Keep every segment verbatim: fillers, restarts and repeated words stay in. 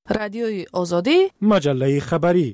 رادیوی آزادی، مجله خبری.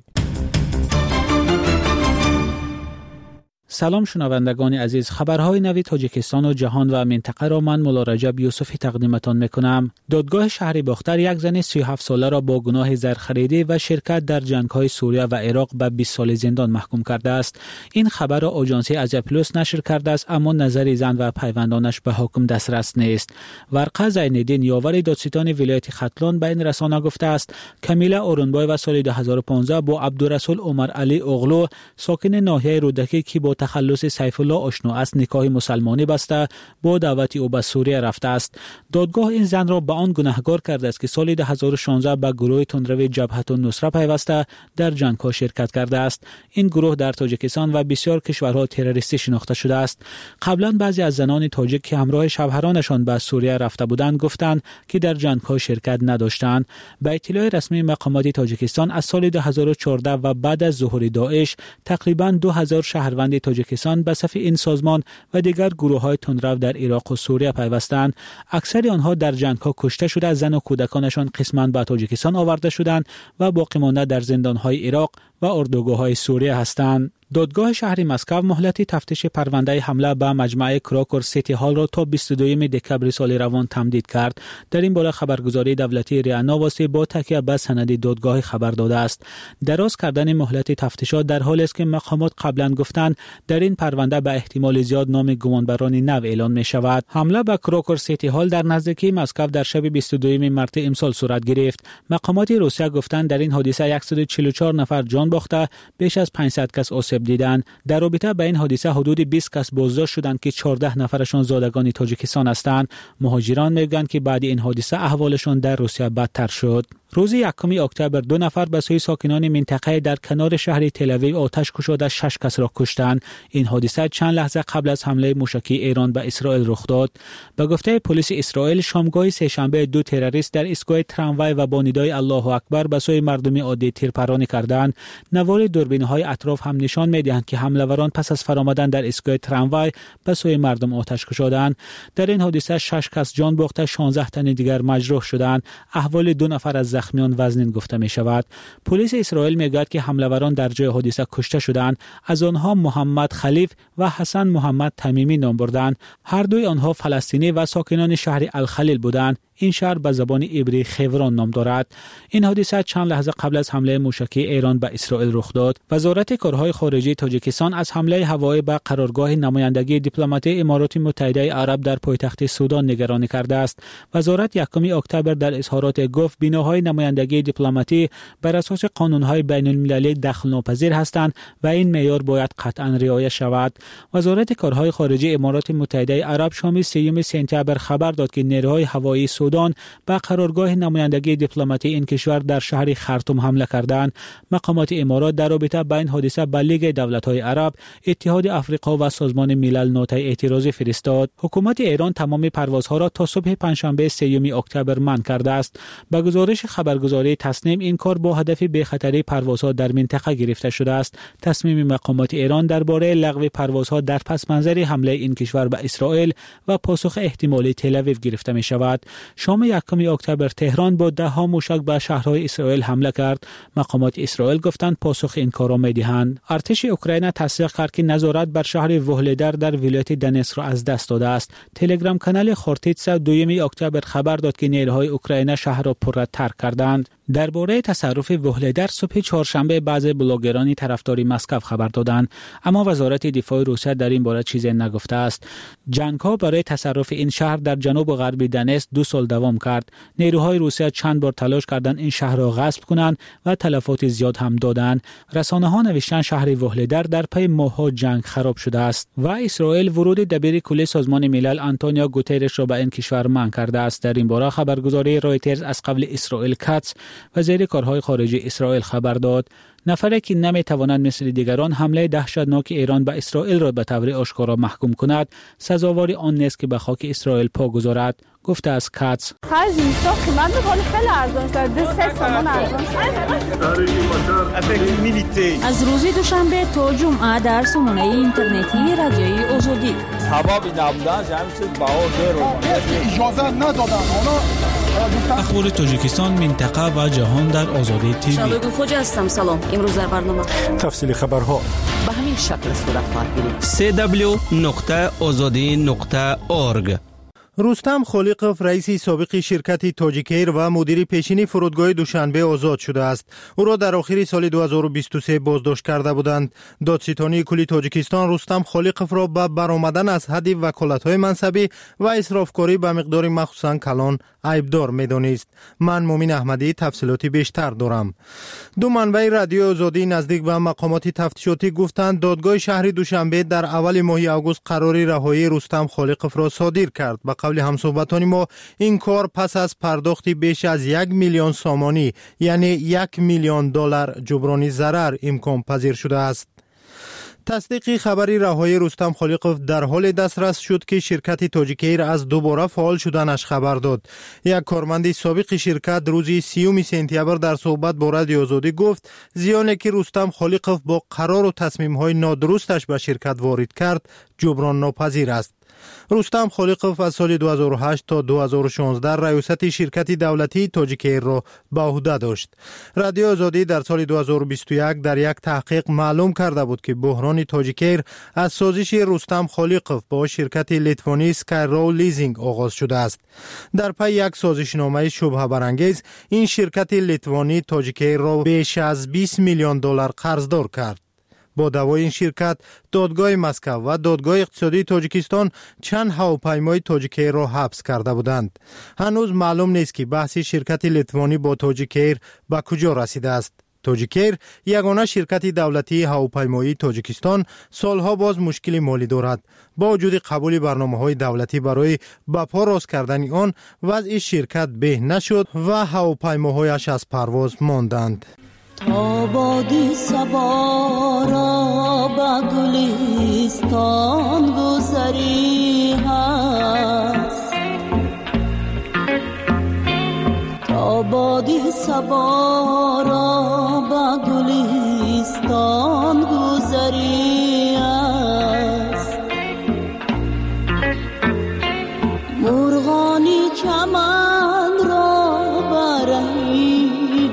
سلام شنوندگان عزیز، خبرهای نوی تاجیکستان و جهان و منطقه را من مولا رجب یوسفی تقدیمتان میکنم. دادگاه شهر باختر یک زن سی و هفت ساله را با گناه زرخریدی و شرکت در جنگ‌های سوریه و عراق به بیست سال زندان محکوم کرده است. این خبر را آژانس آزیا پلوس نشر کرده است، اما نظر زن و پیوندانش به حکم دسترس نیست. ورقه زین‌الدین یاور دادستان ولایت ختلان به این رسانه گفته است کمیله اورنبای و سال دو هزار و پانزده با عبدالرسول عمر علی اغلو ساکن ناحیه رودکی که با تخلص سیف الله آشنا است نکاح مسلمانی بسته با دعوت او به سوریه رفته است. دادگاه این زن را به آن گناهکار کرده است که سال دو هزار و شانزده به گروه تندروی جبهت النصره پیوسته در جنگ‌ها شرکت کرده است. این گروه در تاجیکستان و بسیار کشورها تروریستی شناخته شده است. قبلا بعضی از زنان تاجیک که همراه شوهرانشان به سوریه رفته بودند گفتند که در جنگ‌ها شرکت نداشتند. به اطلاع رسمی مقامات تاجیکستان از سال دو هزار و چهارده و بعد از ظهور داعش تقریباً دو هزار شهروند تاجیکستان به صف این سازمان و دیگر گروه‌های تندرو در عراق و سوریه پیوستند. اکثر آنها در جنگ‌ها کشته شده، زن و کودکانشان قسماً به تاجیکستان آورده شدند و باقی مانده در زندان‌های عراق و اردوگاه‌های سوریه هستند. دادگاه شهر مسکو مهلت تفتیش پرونده حمله به مجمع کراکور سیتی هال را تا بیست و دوم دکبر سال روان تمدید کرد. در این باره خبرگزاری دولتی ریا نواسی با تکیه به سند دادگاه خبر داده است. دراز کردن مهلت تفتیشات در حالی است که مقامات قبلا گفتند در این پرونده به احتمال زیاد نام گمانبران نو اعلان می شود. حمله به کراکور سیتی هال در نزدیکی مسکو در شب بیست و دوم مارس امسال صورت گرفت. مقامات روسیه گفتند در این حادثه صد و چهل و چهار نفر جان باخته، بیش از پانصد کس آسیب دیدن. در رابطه با این حادثه حدود بیست کس بازداشت شدند که چهارده نفرشان زادگان تاجیکستان هستند. مهاجران میگویند که بعد این حادثه احوالشان در روسیه بدتر شد. روز یکم اکتبر دو نفر به سوی ساکنان منطقه در کنار شهر تل‌آویو آتش گشوده شش کس را کشتند. این حادثه چند لحظه قبل از حمله موشکی ایران به اسرائیل رخ داد. به گفته پلیس اسرائیل شامگاه سه‌شنبه دو تروریست در ایستگاه تراموای و با ندای الله اکبر به سوی مردم عادی تیرپرانی کردند. نوار دوربین‌های اطراف هم نشان می‌دهند که حمله‌وران پس از فرآمدن در ایستگاه تراموای به سوی مردم آتش گشودند. در این حادثه شش کس جان باخته، شانزده تن دیگر مجروح شدند. احوال دو نفر از زخمیان وزنین گفته می شود. پلیس اسرائیل می گوید که حمله‌وران در جای حادثه کشته شدند. از آنها محمد خلیف و حسن محمد تمیمی نام بردند. هر دوی آنها فلسطینی و ساکنان شهر الخلیل بودند. این شهر به زبان عبری خیوران نام دارد. این حادثه چند لحظه قبل از حمله موشکی ایران به اسرائیل رخ داد. وزارت کارهای خارجه تاجیکستان از حمله هوایی به قرارگاه نمایندگی دیپلماتی امارات متحده عرب در پایتخت سودان نگرانی کرده است. وزارت یکم اکتبر در اظهارات گفت بناهای نمایندگی دیپلماتی بر اساس قانون‌های بین‌المللی دخل‌ناپذیر هستند و این معیار باید قطعاً رعایت شود. وزارت کارهای خارجه امارات متحده عرب شام سوم سپتامبر خبر داد که نیروهای هوایی سودان به قرارگاه نمایندگی دیپلماتی این کشور در شهر خرطوم حمله کردند. مقامات امارات در رابطه با این حادثه به لیگ دولت‌های عرب، اتحاد افریقا و سازمان ملل نوتای اعتراضی فرستاد. حکومت ایران تمام پروازها را تا صبح پنجشنبه سوم اکتبر منع کرده است. به گزارش خبرگزاری تسنیم این کار با هدف بخطری پروازها در منطقه گرفته شده است. تصمیم مقامات ایران درباره لغو پروازها در پس منظر حمله این کشور به اسرائیل و پاسخ احتمالی تل‌آویو گرفته می شود. شام یکم اکتبر تهران با ده ها موشک به شهرهای اسرائیل حمله کرد. مقامات اسرائیل گفتند پاسخ این کار را می‌دهند. ارتش اوکراین تصدیق کرد که نظارت بر شهر وهلدر در ولایت دنیتسک را از دست داده است. تلگرام کانال خورتیتسا دوم اکتبر خبر داد که نیروهای اوکراین شهر را پررد ترک کردند. درباره تصرف وهلدر صبح چهارشنبه بعضی بلاگرانی طرفداری مسکو خبر دادند، اما وزارت دفاع روسیه در این باره چیزی نگفته است. جنگ‌ها برای تصرف این شهر در جنوب و غرب دنیتسک دو سال دوام کرد. نیروهای روسیه چند بار تلاش کردند این شهر را غصب کنند و تلفات زیاد هم دادند. رسانه‌ها نوشتند شهر وهلدر در پی ماه‌ها جنگ خراب شده است و اسرائیل ورود دبیر کل سازمان ملل آنتونیو گوترش را به این کشور منع کرده است. در این باره خبرگزاری رایترز از قبل اسرائیل کاتس وزیر کارهای خارجه اسرائیل خبر داد. نفری که نمیتواند مثل دیگران حمله دهشتناک ایران به اسرائیل را به طور آشکارا محکوم کند، سزاوار آن نیست که به خاک اسرائیل پا گذارد، گفته از کاتس. خرج نیستا قیمت می‌کنه خیلی ارزان شده، دو سه سامان ارزان شده. از روز دوشنبه تا جمعه در سامانه اینترنتی رادیوی آزادی. سبب نبودن همین چیز بهار رو اجازه ندادن. اونا اخبار تاجیکستان، منطقه و جهان در آزادی تیوی. شادو خوجا هستم. سلام. امروز در برنامه تفصیل خبرها به همین شکل صورت خواهد گرفت. سی دبلیو نقطه آزادی نقطه اورگ. رستم خالقوف رئیس سابق شرکت تاجیکیر و مدیر پیشین فرودگاه دوشنبه آزاد شده است. او را در آخر سال دو هزار و بیست و سه بازداشت کرده بودند. دادستانی کلی تاجیکستان رستم خالقوف را به برآمدن از حد وکالت‌های منصبی و اسرافکاری به مقدار مخصوصاً کلان عیبدار می‌دانست. من مومن احمدی تفصیلاتی بیشتر دارم. دو منبع رادیو آزادی نزدیک به مقامات تفتیشاتی گفتند دادگاه شهر دوشنبه در اول ماه آگوست قرار رهایی رستم خالقوف را صادر کرد. به قول همصحبتان ما این کار پس از پرداختی بیش از یک میلیون سامانی یعنی یک میلیون دلار جبرانی ضرر امکان پذیر شده است. تصدیق خبری رهایی رستم خالقوف در حال دسترس شد که شرکت تاجیکیر از دوباره فعال شدنش خبر داد. یک کارمند سابق شرکت روز سیوم سپتامبر در صحبت با رادیو آزادی گفت زیانی که رستم خالقوف با قرار و تصمیم‌های نادرستش به شرکت وارد کرد جبران ناپذیر است. رستم خالقوف از سال دو هزار و هشت تا دو هزار و شانزده ریاست شرکت دولتی تاجیکیر را به عهده داشت. رادیو آزادی در سال دو هزار و بیست و یک در یک تحقیق معلوم کرده بود که بحران تاجیکیر از سازش رستم خالقوف با شرکت لیتوانی اسکایرو لیزینگ آغاز شده است. در پی یک سازشنامه شبهه برانگیز این شرکت لیتوانی تاجیکیر را بیش از بیست میلیون دلار قرضدار کرد. با دعوای این شرکت دادگاه مسکو و دادگاه اقتصادی تاجیکستان چند هواپیمای تاجیکیر را حبس کرده بودند. هنوز معلوم نیست که بحث شرکت لیتوانی با تاجیکیر به کجا رسیده است. تاجیکیر یگانه شرکت دولتی هواپیمایی تاجیکستان سالها باز مشکل مالی دارد. با وجود قبول برنامه‌های دولتی برای به پا راست کردن آن وضع شرکت به نشد و هواپیماهایش از پرواز ماندند. تا بادی سوارا با گلستان گذری هست، تا بادی سوارا با گلستان گذری هست، مرغانی چمن را برهی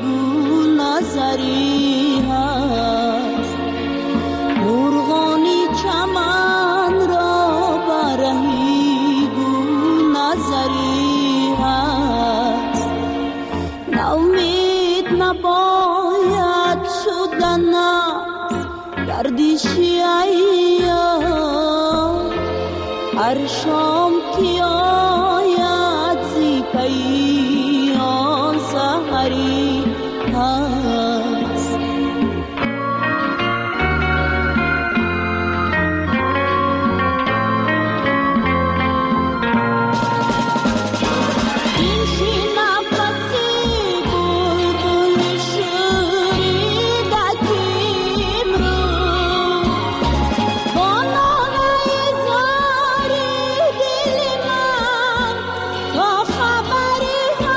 نظری هست، مرغانی چمن را برهی گل نظری هست، ناامید نباید شدن گردشی ایام، هر شام که آید زی پیام سحری هست. این شی نفسی بلبل شوریدکیم رو با نالای زاری دل من تا خبری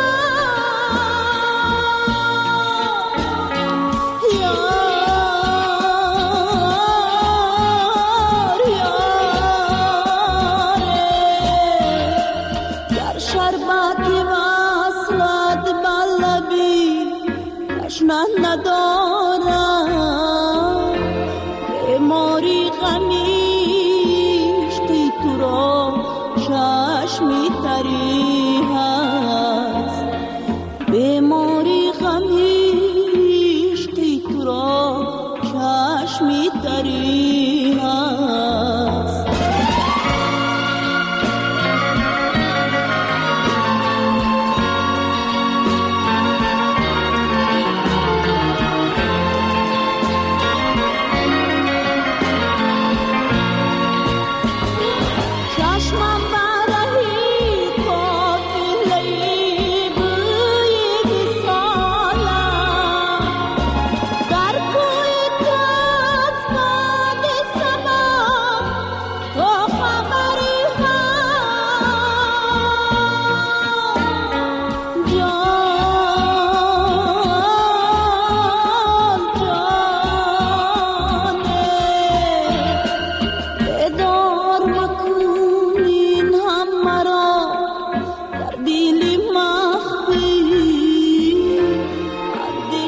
ندارم، بیماری غمیش که تو را چشمی تری هست، بیماری غمیش که تو را چشمی تری هست.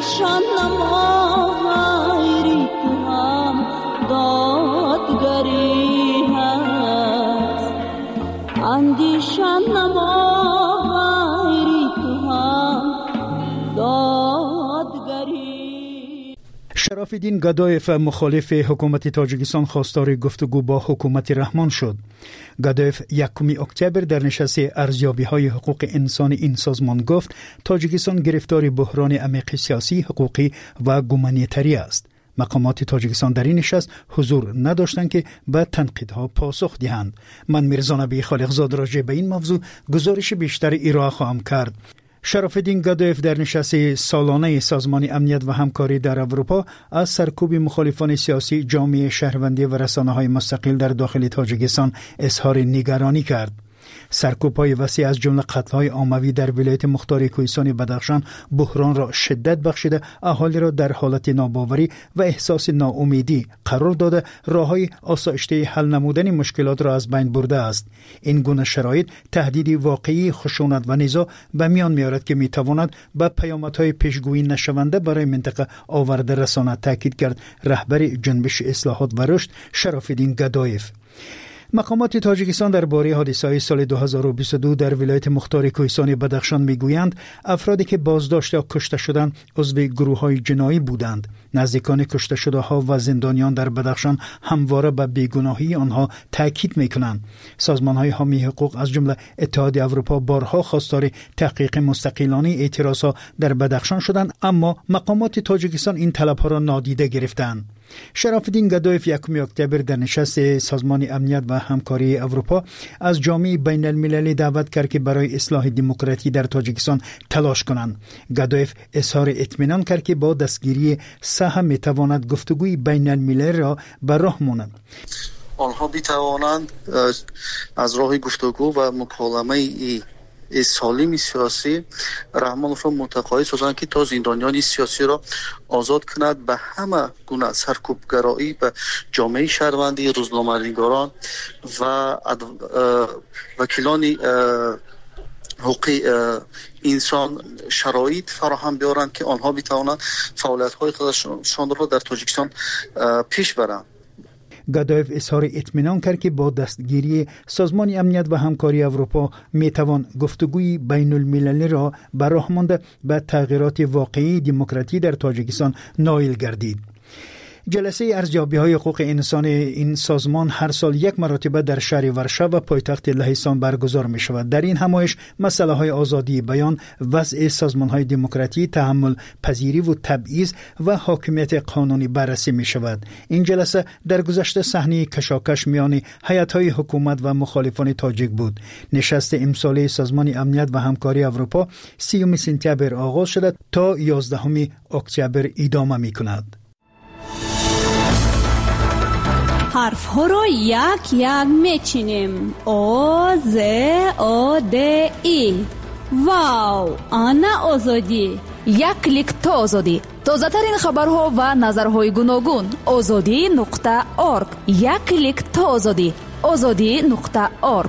اندیشان نما غیری تو هم دادگری هست اندیشان نما غیری تو هم دادگری. شراف‌الدین گدایف مخالف حکومت تاجیکستان خواستار گفتگو با حکومت رحمان شد. گدایف یکم اکتبر در نشست ارزیابی‌های حقوق انسان این سازمان گفت تاجیکستان گرفتار بحران عمیق سیاسی، حقوقی و گومانیتری است. مقامات تاجیکستان در این نشست حضور نداشتند که به تنقیدها پاسخ دهند. من میرزا نبی خالقزاد راجع به این موضوع گزارش بیشتر ارائه خواهم کرد. شراف‌الدین گدایف در نشست سالانه سازمان امنیت و همکاری در اروپا از سرکوب مخالفان سیاسی، جامعه شهروندی و رسانه‌های مستقل در داخل تاجیکستان اظهار نگرانی کرد. سرکوب‌های وسیع از جمله قتل‌های عمومی در ولایت مختار کوهستان بدخشان بحران را شدت بخشیده، اهالی را در حالت ناباوری و احساس ناامیدی قرار داده، راه‌های آسایشته حل نمودن مشکلات را از بین برده است. این گونه شرایط تهدیدی واقعی خشونت و نزاع به میان می‌آورد که می‌تواند به پیامدهای پیشگویی نشونده برای منطقه آورده رساند، تاکید کرد رهبر جنبش اصلاحات و رشد شراف‌الدین گدایف. مقامات تاجیکستان درباره حادثه‌های سال دو هزار و بیست و دو در ولایت مختار کوهستان بدخشان میگویند افرادی که بازداشت یا کشته شدند عضو گروه‌های جنایی بودند. نزدیکان کشته شده‌ها و زندانیان در بدخشان همواره به بیگناهی آنها تاکید می‌کنند. سازمان‌های حامی حقوق از جمله اتحادیه اروپا بارها خواستار تحقیق مستقلانه اعتراضها در بدخشان شدند، اما مقامات تاجیکستان این طلب‌ها را نادیده گرفتند. شراف‌الدین گدایف یکم اکتبر در نشست سازمان امنیت و همکاری اروپا از جامعه بین المللی دعوت کرد که برای اصلاح دموکراسی در تاجیکستان تلاش کنند. گدایف اظهار اطمینان کرد که با دستگیری سهم میتواند گفتگوی بین المللی را به راه مانند. آنها میتوانند از راه گفتگو و مکالمه سالم سیاسی رحمانوف را متقاعد سازند که تا زندانیان سیاسی را آزاد کند، به همه گونه سرکوبگرایی به جامعه شهروندی، روزنامه‌نگاران و وکیلان حقوق انسان شرایط فراهم بیارند که آنها بتوانند فعالیت‌های خودشان را در تاجیکستان پیش برند. گدایف اظهار اطمینان کرد که با دستگیری سازمان امنیت و همکاری اروپا میتوان گفتگوی بین المللی را به راه مانده به تغییرات واقعی دموکراسی در تاجیکستان نائل گردید. جلسه ارزیابی‌های حقوق انسان این سازمان هر سال یک مرتبه در شهر ورشو و پایتخت لهستان برگزار می شود. در این همایش مسائل آزادی بیان، وضع سازمان‌های دموکراسی، تحمل پذیری و تبعیض و حاکمیت قانونی بررسی می شود. این جلسه در گذشته صحنه کشاکش میان هیئت‌های حکومت و مخالفان تاجیک بود. نشست امساله سازمان امنیت و همکاری اروپا سیوم سپتامبر آغاز شده تا یازدهم اکتبر ادامه می کند. حرف ها رو یک یک میچینیم. او ز او د ای. واو، آنا آزادی. یک کلیک تا آزادی. تازه ترین خبرها و نظرهای گوناگون. آزادی نقطه اورگ. یک کلیک تا آزادی. آزادی نقطه اورگ.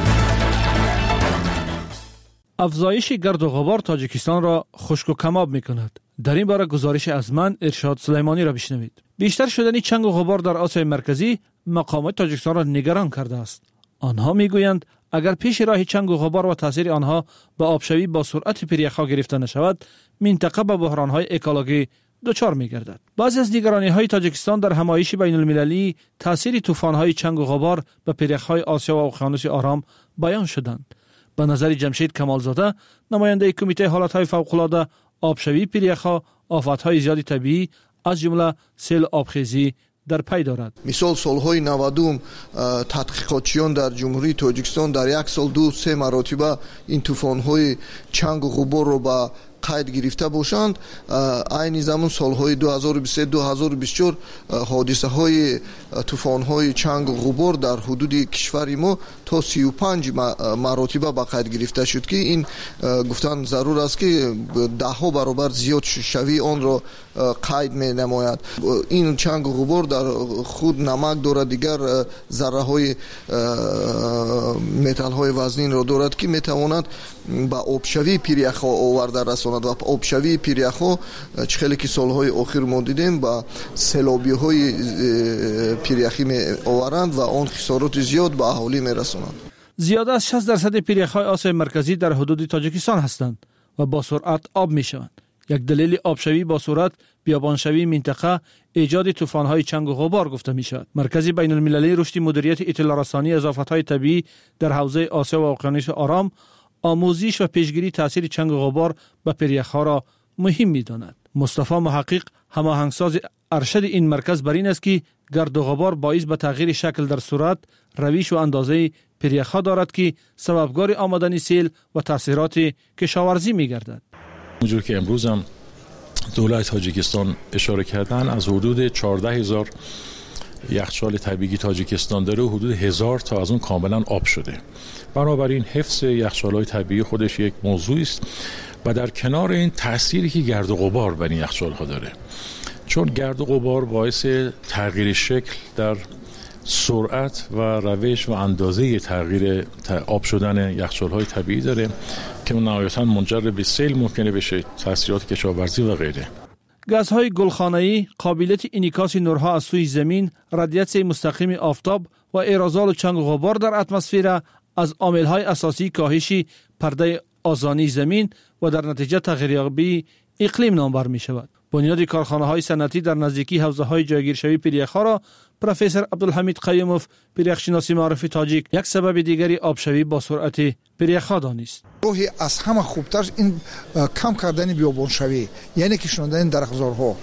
افزایش گرد و غبار تاجیکستان را خشک و کباب می‌کند. در این باره گزارش از من ارشاد سلیمانی را بشنوید. بیشتر شدن چنگ و غبار در آسیای مرکزی مقامات تاجیکستان را نگران کرده است. آنها میگویند اگر پیش راه چنگ و غبار و تاثیر آنها به آبشوی با سرعت پریخا گرفته نشود، منطقه به بحران‌های اکولوژی دچار می‌گردد. بعضی از نگرانی‌های تاجیکستان در همایش بین المللی تاثیر طوفان‌های چنگ و غبار به پریخ‌های آسیا و اقیانوس آرام بیان شدند. به نظر جمشید کمالزاده، نماینده کمیته حالت‌های فوق‌العاده، آبشوی پریخا، آفت‌های زیاد طبیعی از جمله سیل آبخیزی در پی دارد. مثال سالهای نود تحقیقاتچیان در جمهوری تاجیکستان در یک سال دو سه مرتبه این طوفان‌های چنگ و غبار را به قید گرفته باشند. عین زمان سالهای دو هزار و بیست و سه دو هزار و بیست و چهار حادثه های طوفان های چنگ و غبار در حدود کشور ما تا سی و پنج مرتبه به قید گرفته شد که این گفتن ضرور است که ده ها برابر زیاد شوی آن را قید می نماید. این چنگ و غبار در خود نمک دارد، دیگر ذره های متال های وزنین را دارد که می تواند به آبشوی پریخا آورده رساند. میرساند و آبشوی پیریخ‌ها چه خیلی که سالهای اخیر ما دیدیم با سیلابی‌های پیریخی می آورند و آن خسارات زیاد به اهالی میرسانند. زیاده از شصت درصد پیریخ‌های آسیای مرکزی در حدود تاجیکستان هستند و با سرعت آب میشوند. یک دلیل آبشوی با سرعت بیابانشوی منطقه ایجاد طوفان‌های چنگ و غبار گفته می‌شود. مرکز بین‌المللی رشد مدیریت اطلاع رسانی از آفت‌های طبیعی در حوزه آسیا و اقیانوس آرام آموزش و پیشگیری تاثیر چنگ و غبار به پیریخ‌ها را مهم می‌داند. مصطفی محقق هماهنگساز ارشد این مرکز بر این است که گرد و غبار باعث به تغییر شکل در صورت، روش و اندازه پیریخ‌ها دارد که سببگار آمدن سیل و تاثیرات کشاورزی می‌گردد. اونجور که امروز هم دولت تاجیکستان اشاره کردن از حدود چهارده هزار یخچال طبیعی تاجیکستان داره و حدود هزار تا از اون کاملا آب شده. بنابراین حفظ یخچال‌های طبیعی خودش یک موضوعی است و در کنار این تأثیری که گرد و غبار بر این یخچال‌ها داره، چون گرد و غبار باعث تغییر شکل در سرعت و روش و اندازه تغییر آب شدن یخچال‌های طبیعی داره که نهایتاً منجر به سیل ممکنه بشه، تاثیرات کشاورزی و غیره. گازهای گلخانه‌ای، قابلیت انعکاس نورها از سوی زمین، رادیاسیون مستقیم آفتاب و اعراضات چنگ و غبار در اتمسفر از عامل‌های اساسی کاهش پرده آذانی زمین و در نتیجه تغییریابی اقلیم نامبر می‌شود. بنیاد کارخانه‌های صنعتی در نزدیکی حوزه‌های جایگیرشوی پیریخ‌ها را پروفسور عبدالحمید قیوموف، پیریخشناسی معروف تاجیک، یک سبب دیگری آبشوی با سرعت پیریخ‌ها دانست. راهی از همه خوبتر این کم کردن بیابانشوی، یعنی کشاندن درختزارها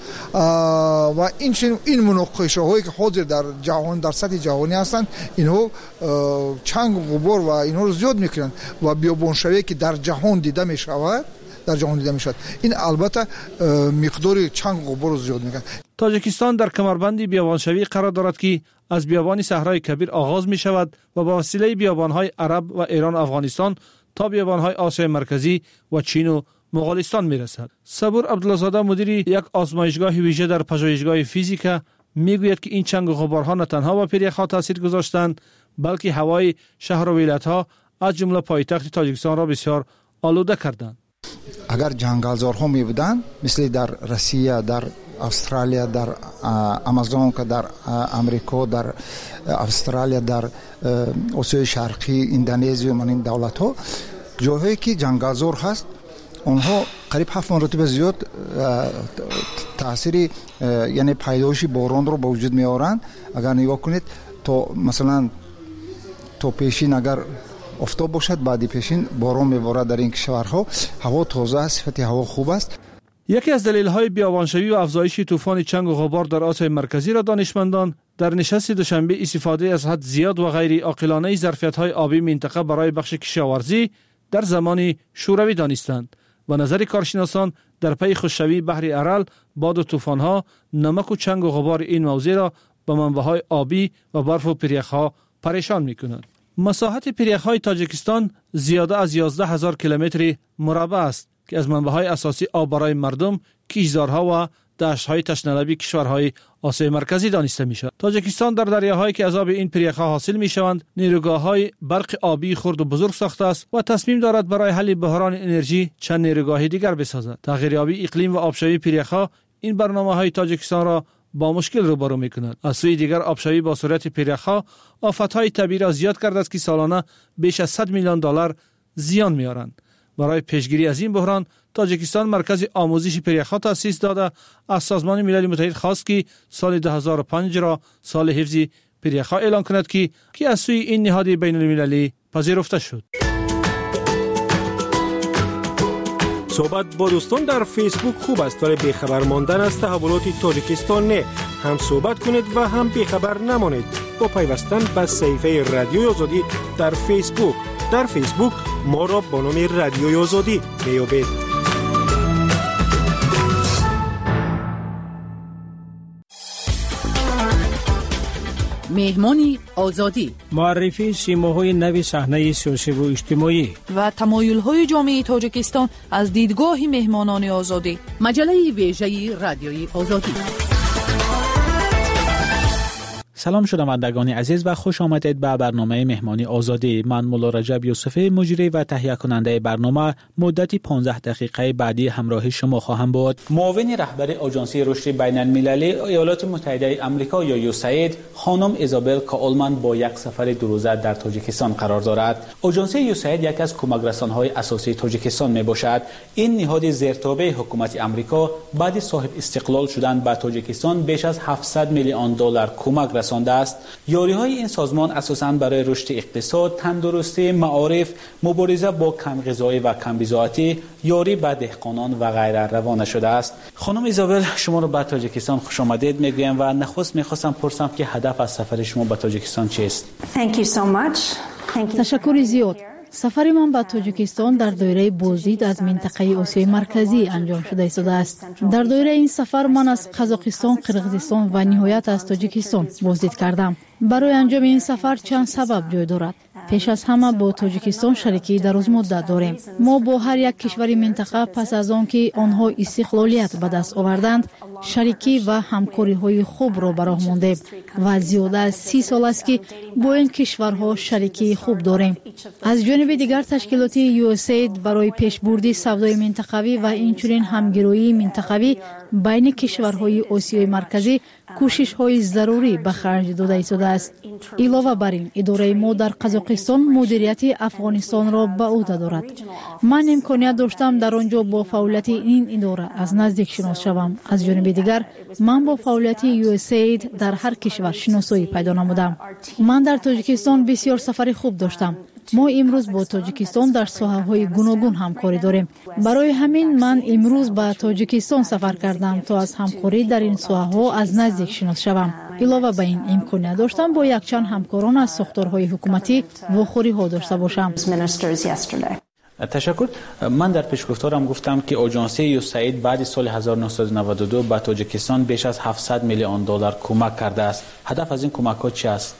و این این مناقشه‌هایی که حاضر در جهان در سطح جهانی هستند، اینها چنگ و غبار و اینها رو زیاد میکنند و بیابانشوی که در جهان دیده میشود در جهان دیده میشد، این البته مقدار چنگ و غبار رو زیاد میکنه. تاجیکستان در کمربند بیابانشوی قرار دارد که از بیابان صحرای کبیر آغاز می شود و با وسیله بیابان‌های عرب و ایران و افغانستان تا بیابان‌های آسیای مرکزی و چین و مغولستان می رسد. صبور عبدالله‌زاده مدیر یک آزمایشگاه ویژه در پژوهشگاه فیزیک می گوید که این چنگ و غبارها نه تنها با پیریخ‌ها تاثیر گذاشتند، بلکه هوای شهر و ولایت‌ها از جمله پایتخت تاجیکستان را بسیار آلوده کردند. اگر جنگلزارها می بودند مثل در روسیه، در استرالیا، در آمازون، در امریکا، در استرالیا، در آسیای شرقی، اندونزی و من این دولت ها جاهایی که جنگلزار هست، اونها قریب هفت مرتبه زیاد تاثیر یعنی پیدایش باران رو به وجود می آورند. اگر نگاه کنید تو مثلا تو پیشین اگر آفتاب باشد، بعدی پیشین باران میبارد در این کشورها، هوا تازه است، صفت هوا خوب است. یکی از دلایل بیابانشوی و افزایش طوفان چنگ و غبار در آسیای مرکزی را دانشمندان در نشست دوشنبه استفاده از حد زیاد و غیر عاقلانه ظرفیت‌های آبی منطقه برای بخش کشاورزی در زمان شوروی دانستند و نظر کارشناسان در پی خشکشوی بحر ارل، باد و طوفان‌ها، نمک و چنگ و غبار این موضوع را به منبع‌های آبی و برف و پیریخ‌ها پریشان می‌کنند. مساحت پیریخ‌های تاجیکستان زیاده از یازده هزار کیلومتر مربع است که از منبع‌های اساسی آب برای مردم، کشتزارها و دشت‌های تشنه‌لبی کشورهای آسیای مرکزی دانسته می‌شود. تاجیکستان در دریاهایی که از آب این پیریخ‌ها حاصل می‌شوند، نیروگاه‌های برق آبی خرد و بزرگ ساخته است و تصمیم دارد برای حل بحران انرژی چند نیروگاه دیگر بسازد. تغییر آبی اقلیم و آبشوی پیریخ‌ها این برنامه‌های تاجیکستان را با مشکل روبرو می‌کند. از سوی دیگر آبشوی با سرعت پیریخ‌ها آفت‌های طبیعی را زیاد کرده است که سالانه بیش از صد میلیون دلار زیان می‌آورند. برای پیشگیری از این بحران تاجیکستان مرکز آموزش پیریخ‌ها تأسیس داده از سازمان ملل متحد خواست که سال دو هزار و پنج را سال حفظ پیریخ‌ها اعلان کند که که از سوی این نهاد بین‌المللی پذیرفته شد. صحبت با دوستان در فیسبوک خوب است ولی بیخبر ماندن از تحولات تاجیکستان نه. هم صحبت کنید و هم بیخبر نمانید با پیوستن به صفحه رادیوی آزادی در فیسبوک. در فیسبوک ما را با نام رادیوی آزادی میابید. مهمانی آزادی، معرفی سیماهای نوی صحنه سیاسی و اجتماعی و تمایل‌های جامعه تاجیکستان از دیدگاه مهمانان آزادی. مجله ویژه رادیوی آزادی. سلام شنوندگان عزیز و خوش آمدید به برنامه مهمانی آزادی. من مولا رجب یوسفی مجری و تهیه کننده برنامه مدتی پانزده دقیقه بعدی همراه شما خواهم بود. معاون رهبر آژانسی رشد بین المللی ایالات متحده آمریکا یا یوساید خانم ایزابل کاولمن با یک سفر دو روزه در تاجیکستان قرار دارد. آژانسی یوساید یک از کمک رسانهای اساسی تاجیکستان می باشد. این نهاد زیرتابع حکومت آمریکا بعد صاحب استقلال شدن به تاجیکستان بیش از هفتصد میلیون دلار کمک رسانده است. یاری‌های این سازمان اساساً برای رشد اقتصاد، تندرستی، معارف، مبارزه با کم غذایی و کم بضاعتی، یاری به دهقانان و غیره روانه شده است. خانم ایزابل شما رو به تاجیکستان خوش آمدید میگویم و نخست میخواستم پرسم که هدف از سفر شما به تاجیکستان چیست؟ تشکر زیاد. سفر من به تاجیکستان در دایره بازدید از منطقه آسیای مرکزی انجام شده ایستاده است. در دایره این سفر من از قزاقستان، قرقیزستان و نهایت از تاجیکستان بازدید کردم. برای انجام این سفر چند سبب جای دارد. پیش از همه با تاجیکستان شریکی دراز مدت داریم. ما با هر یک کشور منطقه پس از آن که آنها استقلالیت به دست آوردند شریکی و همکاری های خوب را به راه ماندیم و زیاده از سی سال است که با این کشورها شریکی خوب داریم. از جانب دیگر تشکیلات یو اس اید برای پیشبرد سودای منطقوی و اینچنین همگرایی منطقوی بین کشورهای آسیای مرکزی کوشش های ضروری به خرج داده ایستاده است. علاوه بر این اداره ما در قزاقستان مدیریت افغانستان را به عهده دارد. من امکانیت داشتم در آنجا با فعالیت این اداره از نزدیک شناس شوم. از جانب دیگر من با فعالیت یو اس اید در هر کشور شناسایی پیدا نمودم. من در تاجیکستان بسیار سفر خوب داشتم. ما امروز با تاجیکستان در ساحه‌های گوناگون همکاری داریم. برای همین من امروز به تاجیکستان سفر کردم تا از همکاری در این ساحه‌ها از نزدیک شناس شوم. علاوه بر این امکانیت داشتم با یک چند همکاران از ساختارهای حکومتی واخوری‌ها داشته باشم. تشکر. من در پیشگفتارم گفتم که آژانسی یوساید بعد سال هزار و نهصد و نود و دو به تاجیکستان بیش از هفتصد میلیون دلار کمک کرده است. هدف از این کمک‌ها چی است؟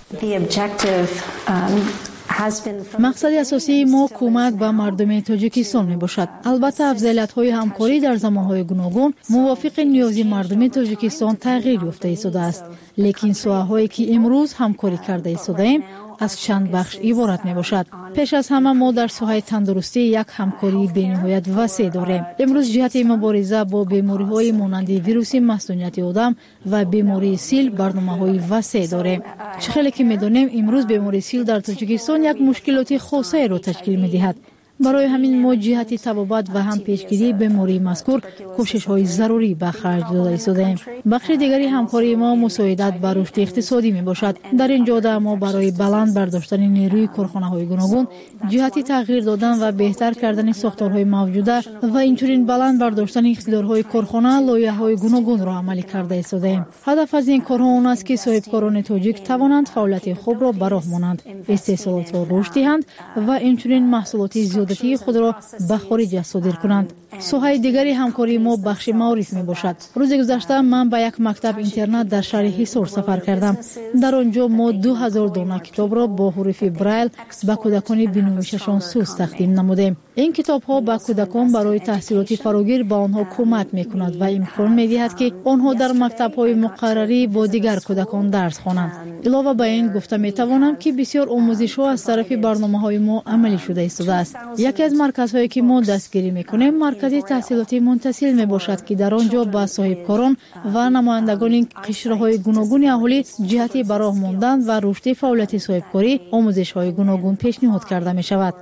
مقصد اساسی ما کمک به مردم تاجیکستان می باشد. البته افضلیت‌های همکاری در زمان‌های گوناگون موافق نیاز مردم تاجیکستان تغییر یافته ایستاده است. لیکن ساحه‌هایی که امروز همکاری کرده ایستاده‌ایم از چند بخش عبارت می باشد. پیش از همه ما در ساحه تندرستی یک همکاری بی‌نهایت وسیع داریم. امروز جهت مبارزه با بیماری‌های مانند ویروس مسمومیت آدم و بیماری سیل برنامه‌های وسیع داریم. چه خیلی که می‌دانیم امروز بیماری سیل در تاجیکستان یک مشکلات خاصه را تشکیل می‌دهد. برای همین ما جهت تبابت و هم پیشگیری بیماری مذکور کوشش‌های ضروری به خرج داده ایستاده‌ایم. بخش دیگری همکاری ما مساعدت بر رشد اقتصادی میباشد. در این جهت ما برای بلند برداشتن نیروی کارخانه‌های گوناگون جهت تغییر دادن و بهتر کردن ساختارهای موجوده و اینچنین بلند برداشتن اقتدارهای کارخانه لایحه‌های گوناگون را عملی کرده ایستاده‌ایم. هدف از این کارها آن است که صاحبکاران تاجیک توانند فعالیت خوب را به راه مانند، استحصالات را رشد دهند و اینچنین محصولات زیاد خود را به خارج صادر کنند. ساحه دیگری همکاری ما بخش معارف می باشد. روز گذشته من به یک مکتب اینترنت در شهر حصار سفر کردم. در آنجا ما دو هزار دانه کتاب را با حروف برایل به کودکان بینویششان سوز تقدیم نمودیم. این کتاب ها به کودکان برای تحصیلات فراگیر به آنها کمک می کند و امکان می دهد که آنها در مکتب های مقرری با دیگر کودکان درس خوانند. علاوه بر این گفته می توانم که بسیار آموزش ها از طرف برنامه های ما عملی شده ایستاده است. یکی از مرکزهایی که ما دستگیری می کنیم مرکز تحصیلاتی منتسل می باشد که در آنجا با صاحبکاران و نمایندگان قشرهای گوناگون اهالی جهتی به راه ماندن و رشد فعالیت صاحبکاری آموزش های گوناگون پیشنهاد کرده می شود.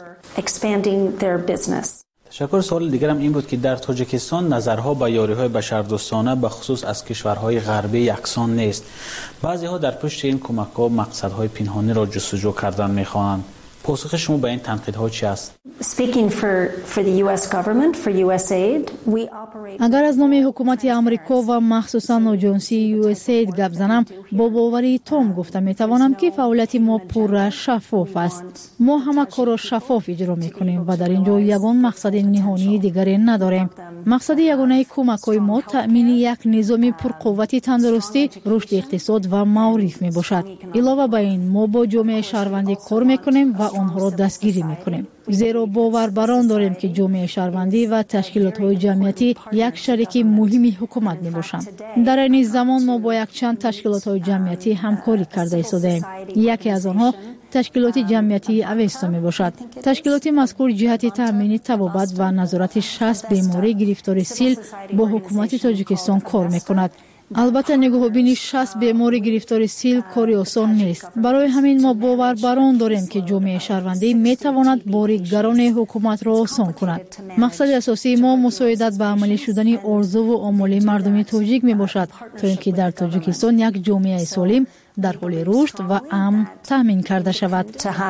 تشکر. سوال دیگرم این بود که در تاجیکستان نظرها به یاری‌های بشردوستانه به خصوص از کشورهای غربی یکسان نیست. بعضی‌ها در پشت این کمک‌ها مقصدهای پنهانی را جستجو کردن می‌خواهند. پاسخ شما به این تنقیدها چی است؟ اگر از نام حکومت آمریکا و مخصوصا آژانسی یو اس اید گپ زنم با باوری تام گفته می توانم که فعالیت ما پر شفاف است. ما همه کار شفاف اجرا می کنیم و در اینجا یگان مقصد نهانی دیگری نداریم. مقصد یگانه کمک‌های ما تأمین یک نظام پرقوت تندرستی، رشد اقتصاد و معارف می باشد. علاوه بر این ما با جامعه شهروندی کار می کنیم و آنها را دستگیری می کنیم. زیرا باور بر آن داریم که جامعه شهروندی و تشکیلات‌های جمعیتی یک شریک مهمی حکومت میباشند. در این زمان ما با یک چند تشکیلات‌های جمعیتی همکاری کرده ایستاده‌ایم. یکی از آنها تشکیلات جمعیتی اوستا می باشد. تشکیلات مذکور جهت تامین طبابت و نظارت شصت بیماری گرفتار سیل با حکومت تاجیکستان کار می کند. البته نگاه بینی شصت بیماری گرفتار سیل کاری آسان نیست. برای همین ما باور بر آن داریم که جامعه شهروندی می تواند باری گران حکومت را آسان کند. مقصد اساسی ما مساعدت به عملی شدن آرزو و آمال مردم تاجیک می باشد تا اینکه در تاجیکستان یک جامعه سالم در حال رشد و امن تامین کرده شود.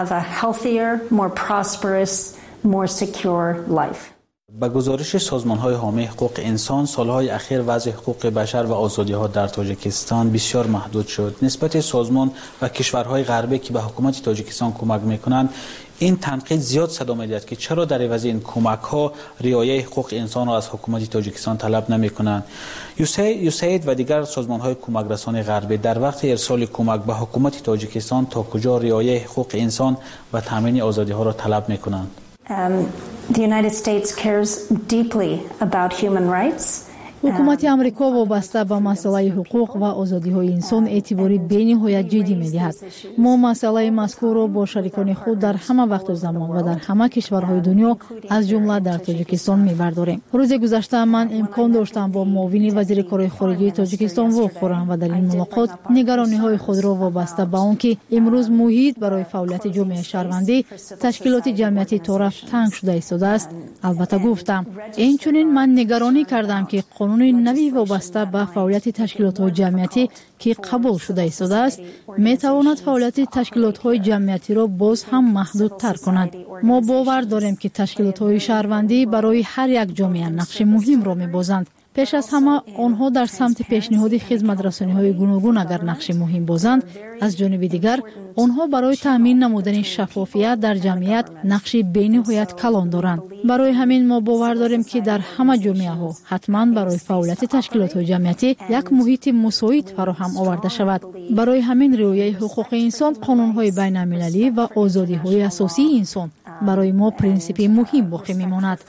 با گزارش سازمان‌های حامی حقوق انسان، سالهای اخیر وضع حقوق بشر و آزادی‌ها در تاجیکستان بسیار محدود شد. نسبت سازمان و کشورهای غربی که به حکومت تاجیکستان کمک می‌کنند، این تنقید زیاد صدا می‌دهد که چرا در عوض این کمک‌ها رعایت حقوق انسان را از حکومت تاجیکستان طلب نمی‌کنند. یوسید و دیگر سازمان‌های کمک رسانی غربی در وقت ارسال کمک به حکومت تاجیکستان تا کجا رعایت حقوق انسان و تامین آزادی‌ها را طلب می‌کنند؟ Um, the United States cares deeply about human rights. حکومت امریکا وابسته به مسئله حقوق و آزادی‌های انسان اعتباری بی‌نهایت جدی می‌دهد. ما مسئله مذکور را با شریکان خود در همه وقت و زمان و در همه کشورهای دنیا از جمله در تاجیکستان می‌برداریم. روز گذشته من امکان داشتم با معاون وزیر کار خارجه تاجیکستان واخورم و در این ملاقات نگرانی‌های خود را وابسته به آنکه امروز محیط برای فعالیت جامعه شهروندی تشکیلات جمعیتی طرف تنگ شده ایستاده است. البته گفتم اینچنین من نگرانی کردم که قانون نوی وابسته به فعالیت تشکیلات‌های جمعیتی که قبول شده ایستاده است می‌تواند فعالیت تشکیلات‌های جمعیتی را باز هم محدودتر کند. ما باور داریم که تشکیلات‌های شهروندی برای هر یک جامعه نقش مهم را می‌بازند. پیش از همه آنها در سمت پیشنهاد خدمت رسانی‌های گوناگون اگر نقش مهم بازند، از جانب دیگر آنها برای تامین نمودن شفافیت در جمعیت نقش بی‌نهایت کلان دارند. برای همین ما باور داریم که در همه جامعه‌ها حتما برای فعالیت تشکیلات جمعیتی یک محیط مساعد فراهم آورده شود. برای همین رعایت حقوق انسان، قانون‌های بین‌المللی و آزادی‌های اساسی انسان برای ما پرینسیپ مهم باقی می‌ماند.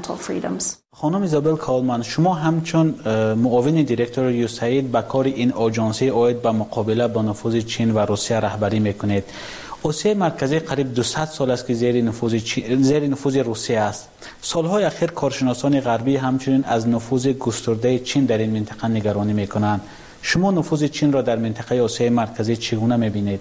خانم ایزابل کالمن، شما همچون معاون دیرکتور یوسید به کار این آژانسی اوید به مقابله با نفوذ چین و روسیه رهبری میکنید. آسیای مرکزی قریب دویست سال است که زیر نفوذ چین، زیر نفوذ روسیه است. سالهای اخیر کارشناسان غربی همچنین از نفوذ گسترده چین در این منطقه نگرانی میکنند. شما نفوذ چین را در منطقه آسیای مرکزی چگونه میبینید؟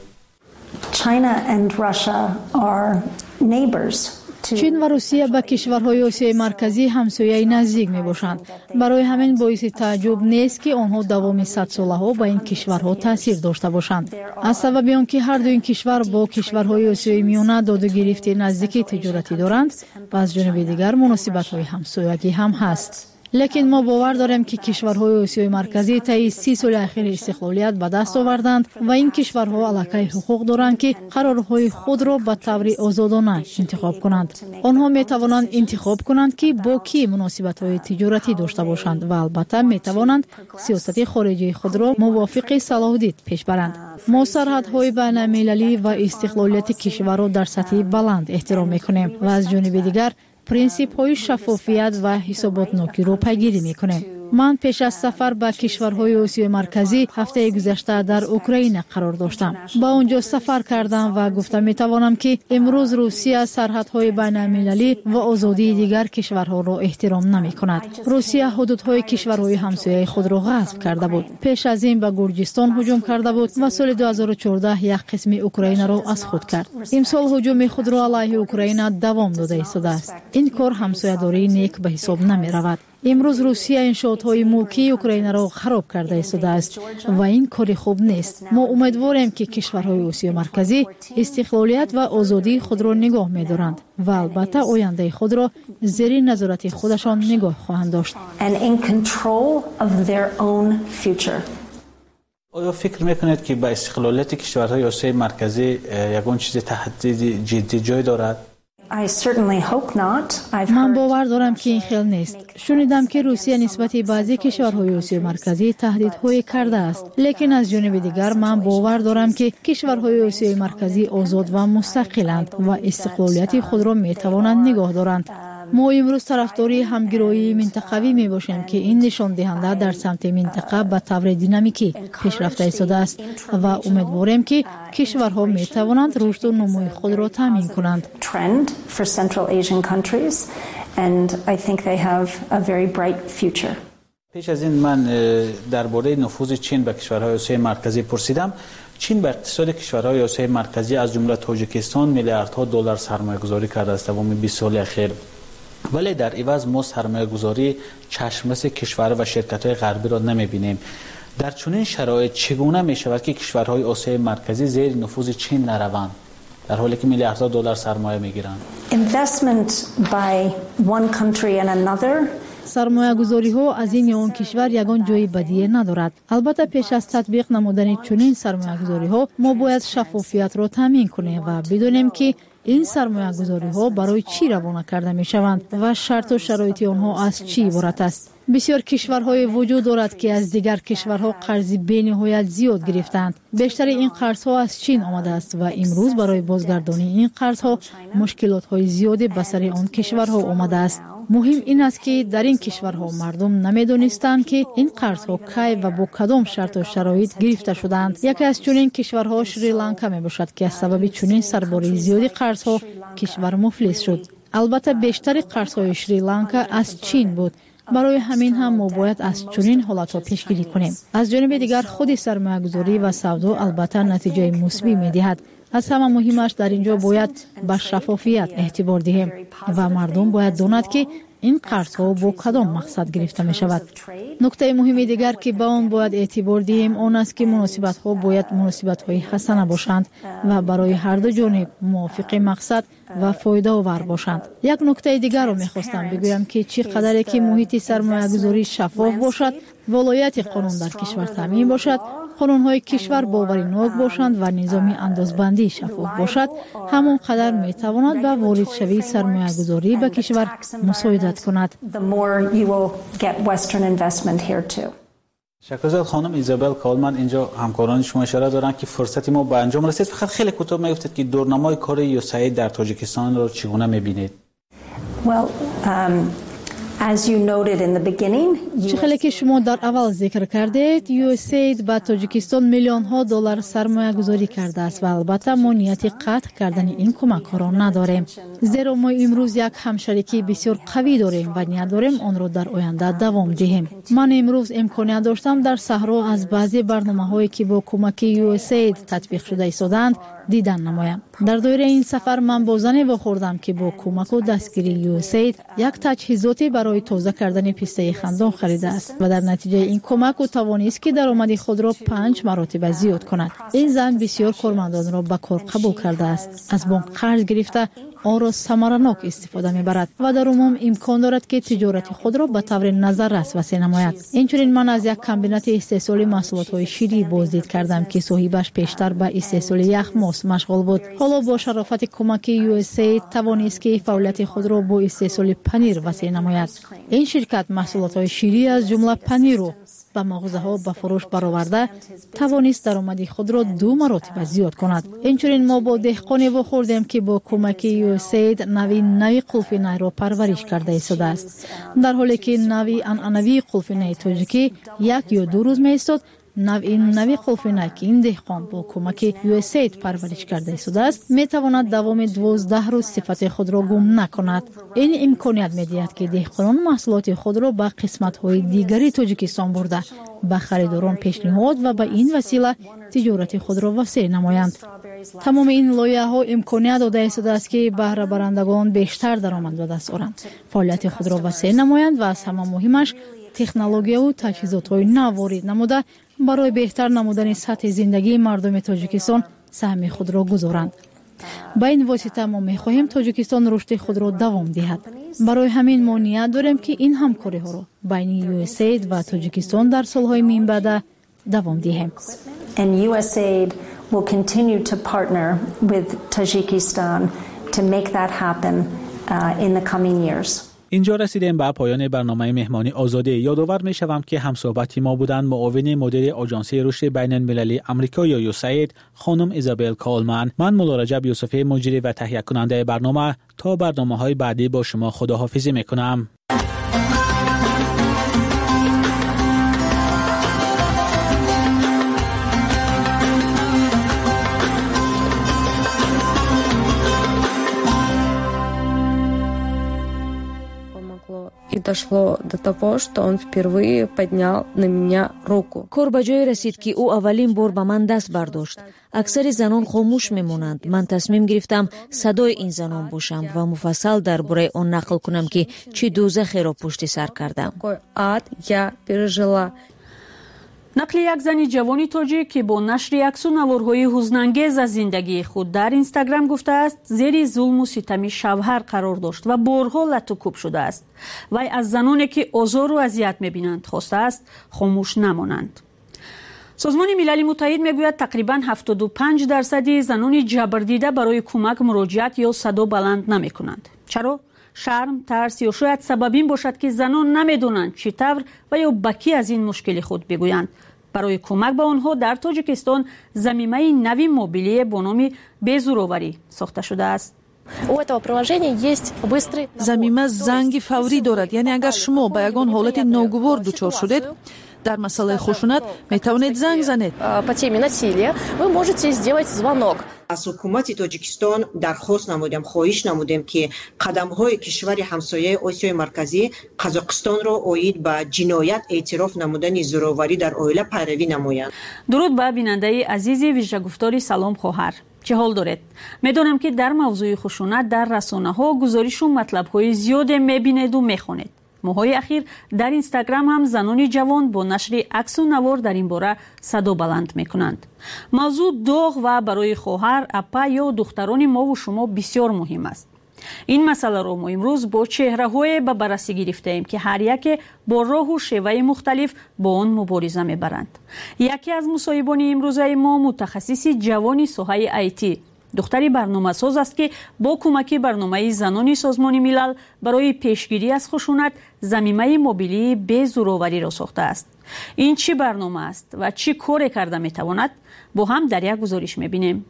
China and Russia are neighbors. چین و روسیه به کشورهای آسیای مرکزی همسایه نزدیک می باشند. برای همین باعث تعجب نیست که آنها دوام صد ساله ها به این کشورها تاثیر داشته باشند. از سبب آنکه هر دو این کشور با کشورهای آسیای میانه داد و گرفت نزدیکی تجارتی دارند و از جانب دیگر مناسبت های همسایگی هم هست. لیکن ما باور داریم که کشورهای آسیای مرکزی طی سی سال اخیر استقلالیت به دست آوردند و این کشورها علاقه حقوق دارند که قرارهای خود را به طور آزادانه انتخاب کنند. آنها می توانند انتخاب کنند که با کی مناسبت‌های تجارتی داشته باشند و البته می توانند سیاست خارجی خود را موافق صلاح دید پیش برند. ما سرحدهای بین‌المللی و استقلالیت کشور را در سطح بلند احترام می‌کنیم و از جانب دیگر پرینسیپ های شفافیت و حسابات نوکی رو پیگیری میکنیم. من پیش از سفر به کشورهای آسیای مرکزی هفته گذشته در اوکراین قرار داشتم. با اونجا سفر کردم و گفتم میتوانم که امروز روسیه سرحدهای بین‌المللی و آزادی دیگر کشورها را احترام نمیکند. روسیه حدودهای کشورهای همسایه خود را غصب کرده بود. پیش از این به گرجستان هجوم کرده بود و سال دو هزار و چهارده یک قسم اوکراین را از خود کرد. امسال هجوم خود را علیه اوکراین دوام داده ایستاده است. این کار همسایه‌داری نیک به حساب نمی رود. امروز روسیه انشاءات‌های ملکی اوکراین را خراب کرده ایستاده است و این کار خوب نیست. ما امیدواریم که کشورهای آسیای مرکزی استقلالیت و آزادی خود را نگاه می‌دارند و البته آینده خود را زیر نظارت خودشان نگاه خواهند داشت. آیا فکر می‌کنید که با استقلالیت کشورهای آسیای مرکزی یگان چیز تهدید جدی جای دارد؟ I certainly hope not. I've من heard باور دارم که این خیلی نیست. شنیدم که روسیه نسبت بعضی کشورهای آسیای مرکزی تهدیدهای کرده است. لیکن از جانب دیگر من باور دارم که کشورهای آسیای مرکزی آزاد و مستقلند و استقلالیت خود را می توانند نگاه دارند. ما امروز طرفداری همگرایی منطقوی می باشیم که این نشان دهنده در سمت منطقه به طور دینامیکی پیشرفته ایستاده است و امیدواریم که کشورها می توانند رشد و نمو خود را تامین کنند. trend for Central Asian countries and I think they have a very bright future. پیش از این من درباره نفوذ چین به کشورهای آسیای مرکزی پرسیدم. چین به اقتصاد کشورهای آسیای مرکزی از جمله تاجیکستان میلیاردها دلار سرمایه گذاری کرده است در بیست سال اخیر. ولی در عوض ما سرمایه گذاری چشمرس کشور و شرکت‌های غربی را نمی‌بینیم. در چنین شرایط چگونه می‌شود که کشورهای آسیای مرکزی زیر نفوذ چین نروند در حالی که میلیاردها دلار سرمایه می‌گیرند؟ Investment by one country and another سرمایه گذاری ها از این یا آن کشور یگان جای بدیه ندارد. البته پیش از تطبیق نمودن چنین سرمایه گذاری ها ما باید شفافیت را تامین کنیم و بدونیم که این سرمایه گذاری ها برای چی روانه کرده می شوند و شرط و شرایط آنها از چی عبارت است. بسیار کشورهای وجود دارد که از دیگر کشورها قرض بی‌نهایت زیاد گرفتند. بیشتر این قرضها از چین آمده است و امروز برای بازگردانی این قرضها مشکلات های زیادی به سر آن کشورها آمده است. مهم این است که در این کشورها مردم نمیدانستند که این قرضها کی و با کدام شرط و شرایط گرفته شدند. یکی از چنین کشورها شریلانکا می باشد که از سبب چنین سرباری زیادی قرضها کشور مفلس شد. البته بیشتر قرضهای شریلانکا از چین بود. برای همین هم ما باید از چنین حالتها پیشگیری کنیم. از جانب دیگر خود سرمایه‌گذاری و سودا البته نتیجه مثبت می‌دهد. از همه مهمش در اینجا باید به شفافیت اعتبار دهیم و مردم باید داند که این قرض‌ها با کدام مقصد گرفته می شود. نکته مهمی دیگر که به آن باید اعتبار دهیم آن است که مناسبت‌ها باید مناسبت‌های حسنه باشند و برای هر دو جانب موافق مقصد و فایده آور باشند. یک نکته دیگر را می‌خواستم بگویم که چقدر که محیط سرمایه‌گذاری شفاف باشد، ولایت قانون در کشور تامین باشد، قانون‌های کشور باورناک باشند و نظام اندازبندی شفاف باشد، همون قدر می‌تواند به وارد شوی سرمایه‌گذاری به کشور مساعدت کند. شکرزاد خانم ایزابل کالمن اینجا همکاران شما اشاره دارند که فرصتی ما به انجام رسید. فقط خیلی کوتاه میگفتید که دورنمای کار یوسید در تاجیکستان رو چگونه می‌بینید؟ Well, um... As you noted in the beginning, چخلی که شما در اول ذکر کردید، یو اس اید به تاجیکستان میلیون ها دلار سرمایه گذاری کرده است و البته ما نیت قطع کردن این کمک را نداریم. زیرا ما امروز یک همشریکی بسیار قوی داریم و نیت داریم آن را در آینده دوام دهیم. من امروز امکانیت داشتم در صحرا از بعضی برنامه‌هایی که با کمک یو اس اید تطبیق شده ایستادند دیدن نمایم. در دوره این سفر من با زنی واخوردم که با کمک و دستگیری یو اس اید یک تجهیزاتی برای تازه کردن پیسته خندان خریده است و در نتیجه این کمک او توانست که درآمد خود را پنج مراتب زیاد کند. این زن بسیار کارمندان را به کار قبول کرده است. از بانک قرض گرفته آن را ثمرناک استفاده می‌برد و در عموم امکان دارد که تجارت خود را به طور نظررس وسیع نماید. اینچنین من از یک کمبینات استحصال محصولات شیری بازدید کردم که صاحبش پیشتر به استحصال یخ مشغول بود. حالا با شرافت کمک یو اس اید توانست که فعالیت خود را با استحصال پنیر وسیع نماید. این شرکت محصولات شیری از جمله پنیر را به مغازه‌ها به فروش برآورده توانست درآمد خود را دو مراتب زیاد کند. اینچنین ما با دهقانی واخوردیم که با کمک یو اس اید نوی نوی قلفی نای را پرورش کرده ایستاده است. در حالی که نوی عنعنوی قلفی نای تاجیکی یک یا دو روز می‌ایستاد، نوی نوی قلفی نای که این دهقان با کمک یو اس اید پرورش کرده ایستاده است می‌تواند دوام دوازده روز صفت خود را گم نکند. این امکانیت می‌دهد که دهقانان محصولات خود را به قسمت‌های دیگری تاجیکستان برده به خریداران پیشنهاد و به این وسیله تجارت خود را وسیع نمایند. تمام این لایحه‌ها امکانیت داده ایستاده است که بهره برندگان بیشتر درآمد به دست آورند، فعالیت خود را وسیع نمایند و از همه مهمش تکنولوژی و تجهیزات‌های نو وارد نموده برای بهتر نمودن سطح زندگی مردم تاجیکستان سهم خود را گذارند. با این واسطه ما می‌خواهیم تاجیکستان رشد خود را دوام دهد. برای همین ما نیت داریم که این همکاری‌ها را بین یو اس اید و تاجیکستان در سال‌های من بعد دوام دهیم. And U S A I D will continue to partner with Tajikistan to make that happen uh, in the coming years. اینجا رسیدیم به پایان برنامه مهمانی آزادی. یادآور می شوم که همصحبتی ما بودند معاون مدیر آژانس رشد بین المللی آمریکا یا یوساید خانم ایزابل کالمن. من مولا رجب یوسفی مجری و تهیه کننده برنامه. تا برنامه‌های بعدی با شما خداحافظی میکنم. И дошло до того, что он впервые поднял на меня руку. کار به جای رسید که او اولین بار به من دست برداشت. اکثر زنان خاموش میمونند. من تصمیم گرفتم صدای این زنان باشم و مفصل درباره آن نقل کنم که چه دوزخی را پشت سر کردم. ад я пережила. نقل یک زن جوانی تاجیک که با نشر عکس و نوارهای حزن‌انگیز از زندگی خود در اینستاگرام گفته است زیر ظلم و ستم شوهر قرار داشت و بارها لط و کوب شده است. وی از زنانی که آزار و اذیت می‌بینند خواسته است خاموش نمانند. سازمان ملل متحد میگوید تقریباً هفتاد و پنج درصد زنان جبر دیده برای کمک مراجعت یا صدا بلند نمی‌کنند. چرا؟ شرم، ترس یا شاید سبب این باشد که زنان نمیدونند چطور و یا به کی از این مشکل خود بگویند. برای کمک به آنها در تاجیکستان ضمیمه نوی موبیلی با نام بی‌زوراوری ساخته شده است. ضمیمه زنگ فوری دارد، یعنی اگر شما به یگان حالت ناگوار دچار شدید در مسئله خشونت می توانید زنگ زنید. از حکومت تاجیکستان درخواست نمودیم، خواهش نمودیم که قدم‌های کشور همسایه آسیای مرکزی قزاقستان را عاید به جنایت اعتراف نمودن زوراوری در عائله پیروی نمایند. درود به بیننده عزیز ویژه گفتاری سلام خواهر. چه حال دارید؟ میدونم که در موضوع خشونت در رسانه‌ها گزارش و مطلب‌های زیاد می‌بینید و می‌خوانید. ماهای اخیر در اینستاگرام هم زنانی جوان با نشر عکس و نوار در این باره صدا بلند میکنند. موضوع داغ و برای خواهر، اپا یا دختران ما و شما بسیار مهم است. این مسئله را ما امروز با چهره های به بررسی گرفته ایم که هر یک با راه و شیوه مختلف با آن مبارزه میبرند. یکی از مصاحبان امروزه ما متخصص جوانی ساحه آیتی، دختری برنامه ساز است که با کمک برنامه زنان سازمان ملل برای پیشگیری از خشونت ضمیمه موبیلی بی‌زوراوری را ساخته است. این چه برنامه است و چه کاری کرده میتواند؟ با هم در یک گزارش میبینیم.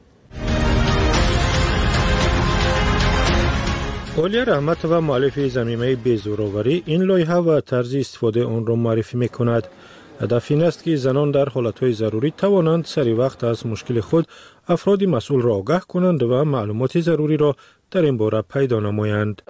اولیا رحمت و مؤلف ضمیمه بی‌زوراوری این لایحه و طرز استفاده آن را معرفی میکند. هدف این است که زنان در حالتهای ضروری توانند سری وقت از مشکل خود افراد مسئول را آگاه کنند و معلومات ضروری را در این باره پیدا نمایند.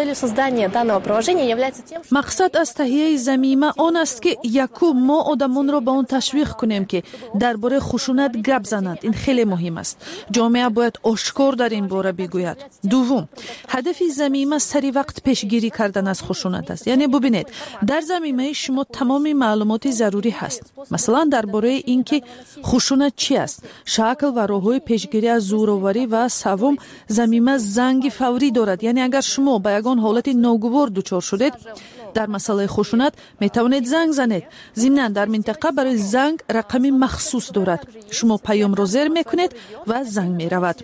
مقصد از تهیه ضمیمه آن است که یکو ما آدمان را به آن تشویق کنیم که درباره خشونت گپ زنند. این خیلی مهم است. جامعه باید آشکار در این باره بگوید. دوم، هدف ضمیمه سری وقت پیشگیری کردن از خشونت است. یعنی ببینید در ضمیمه شما تمام معلومات ضروری هست. مثلا درباره اینکه خشونت چی است، شکل و راه‌های پیشگیری از زوراوری و سوم ضمیمه زنگ فوری دارد. یعنی اگر شما به یگان حالت ناگوار دچار شدید در مسئله خشونت می توانید زنگ زنید. ضمناً در منطقه برای زنگ رقمی مخصوص دارد. شما پیام را زیر می کنید و زنگ می رود.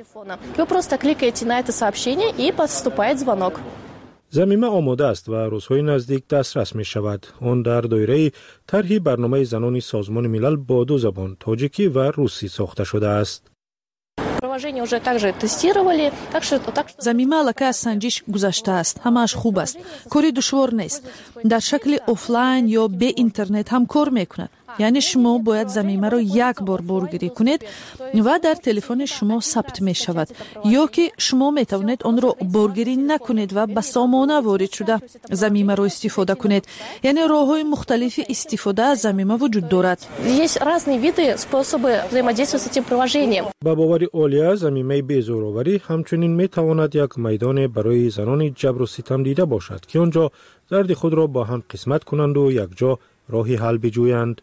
ضمیمه آماده است و روزهای نزدیک دسترس می شود. آن در دایره طرح برنامه زنان سازمان ملل با دو زبان تاجیکی و روسی ساخته شده است. ضمیمه الکی از سنجش گذشته است. همه‌اش خوب است. کاری دشوار نیست. در شکل آفلاین یا به اینترنت هم کار میکند. یعنی شما باید ضمیمه را یک بار بارگیری کنید و در تلفن شما ثبت می شود، یا که شما می توانید آن را بارگیری نکنید و به سامانه وارد شده ضمیمه را استفاده کنید. یعنی راه‌های مختلف استفاده از ضمیمه وجود دارد. با باور اولیا ضمیمه بی‌زوراوری همچنین می تواند یک میدان برای زنان جبر و ستم دیده باشد که آنجا درد خود را با هم قسمت کنند و یک جا راهی حل بجویند.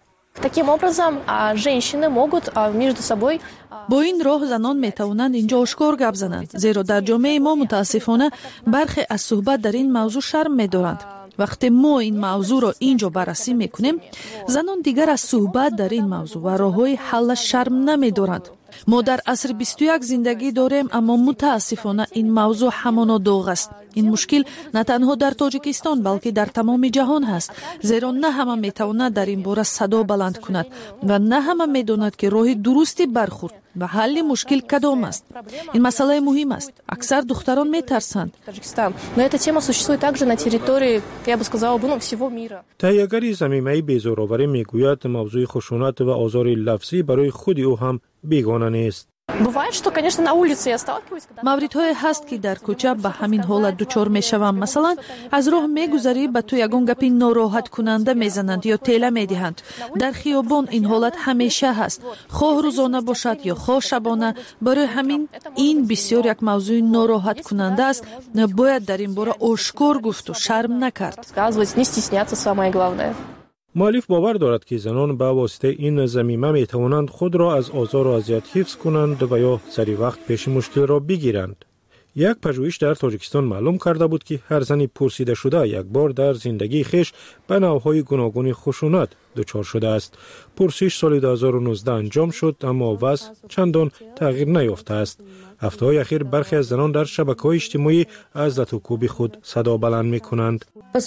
با این راه زنان می توانند اینجا آشکار گپ زنند، زیرا در جامعه ما متاسفانه برخی از صحبت در این موضوع شرم می دارند. وقتی ما این موضوع را اینجا بررسی می کنیم، زنان دیگر از صحبت در این موضوع و راه‌های حل شرم نمی دارند. мо дар асри бисту як зиндагӣ дорем, аммо мутаассифона ин мавзӯъ ҳамоно доғ аст. ин мушкил на танҳо дар тоҷикистон, балки дар тамоми ҷаҳон ҳаст, зеро на ҳама метавонад дар ин бора садо баланд кунад ва на ҳама медонад ки роҳи дурусти бархурд ва ҳалли мушкил кадом аст. ин масъалаи муҳим аст. аксар духтарон метарсанд. Но эта тема существует также на территории, я бы сказала, ну, всего мира. таҳиягари замимаи безороварӣ мегӯяд мавзӯи хушунат ва озори лафзӣ барои худи ӯ ҳам бегона нест. Бывает, что, конечно, на улице я сталкиваюсь, когда... мавридҳое ҳаст ки дар кӯча ба ҳамин ҳолат дучор мешавам. Масалан, аз роҳ мегузарӣ, ба ту ягон гапи нороҳаткунанда мезананд ё тела медиҳанд. дар хиёбон ин ҳолат ҳамеша ҳаст, хоҳ рӯзона бошад ё хоҳ шабона. барои ҳамин ин бисёр як мавзӯи нороҳаткунанда аст. бояд дар ин бора ошкор гуфту шарм накард. Не стесняться, самое главное. муаллиф бовар дорад ки занон ба воситаи ин замима метавонанд худро аз озору азият ҳифз кунанд ва ё сари вақт пеши мушкилро бигиранд. як пажӯҳиш дар тоҷикистон маълум карда буд ки ҳар зани пурсидашуда якбор дар зиндагии хеш ба навъҳои гуногуни хушунат дучор шудааст. пурсиш соли ду ҳазору нуздаҳ анҷом шуд, аммо вазъ чандон тағйир наёфтааст. ҳафтаҳои ахир бархе аз занон дар шабакаҳои иҷтимоӣ аз латукуби худ садо баланд мекунанд.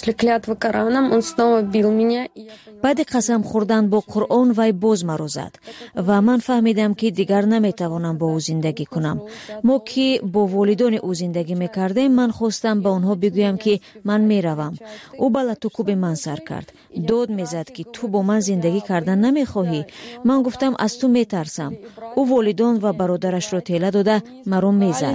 баъди қасам хӯрдан бо Қуръон вай боз маро зад ва ман фаҳмидам ки дигар наметавонам бо ӯ зиндагӣ кунам. мо ки бо волидони ӯ зиндагӣ мекардем, ман хостам ба онҳо бигӯям ки ман меравам. ӯ ба латукуби ман сар кард. дод мезад ки ту бо ман зиндагӣ кардан намехоҳӣ. ман гуфтам аз ту метарсам. ӯ волидон ва бародарашро тела дода маро мезад.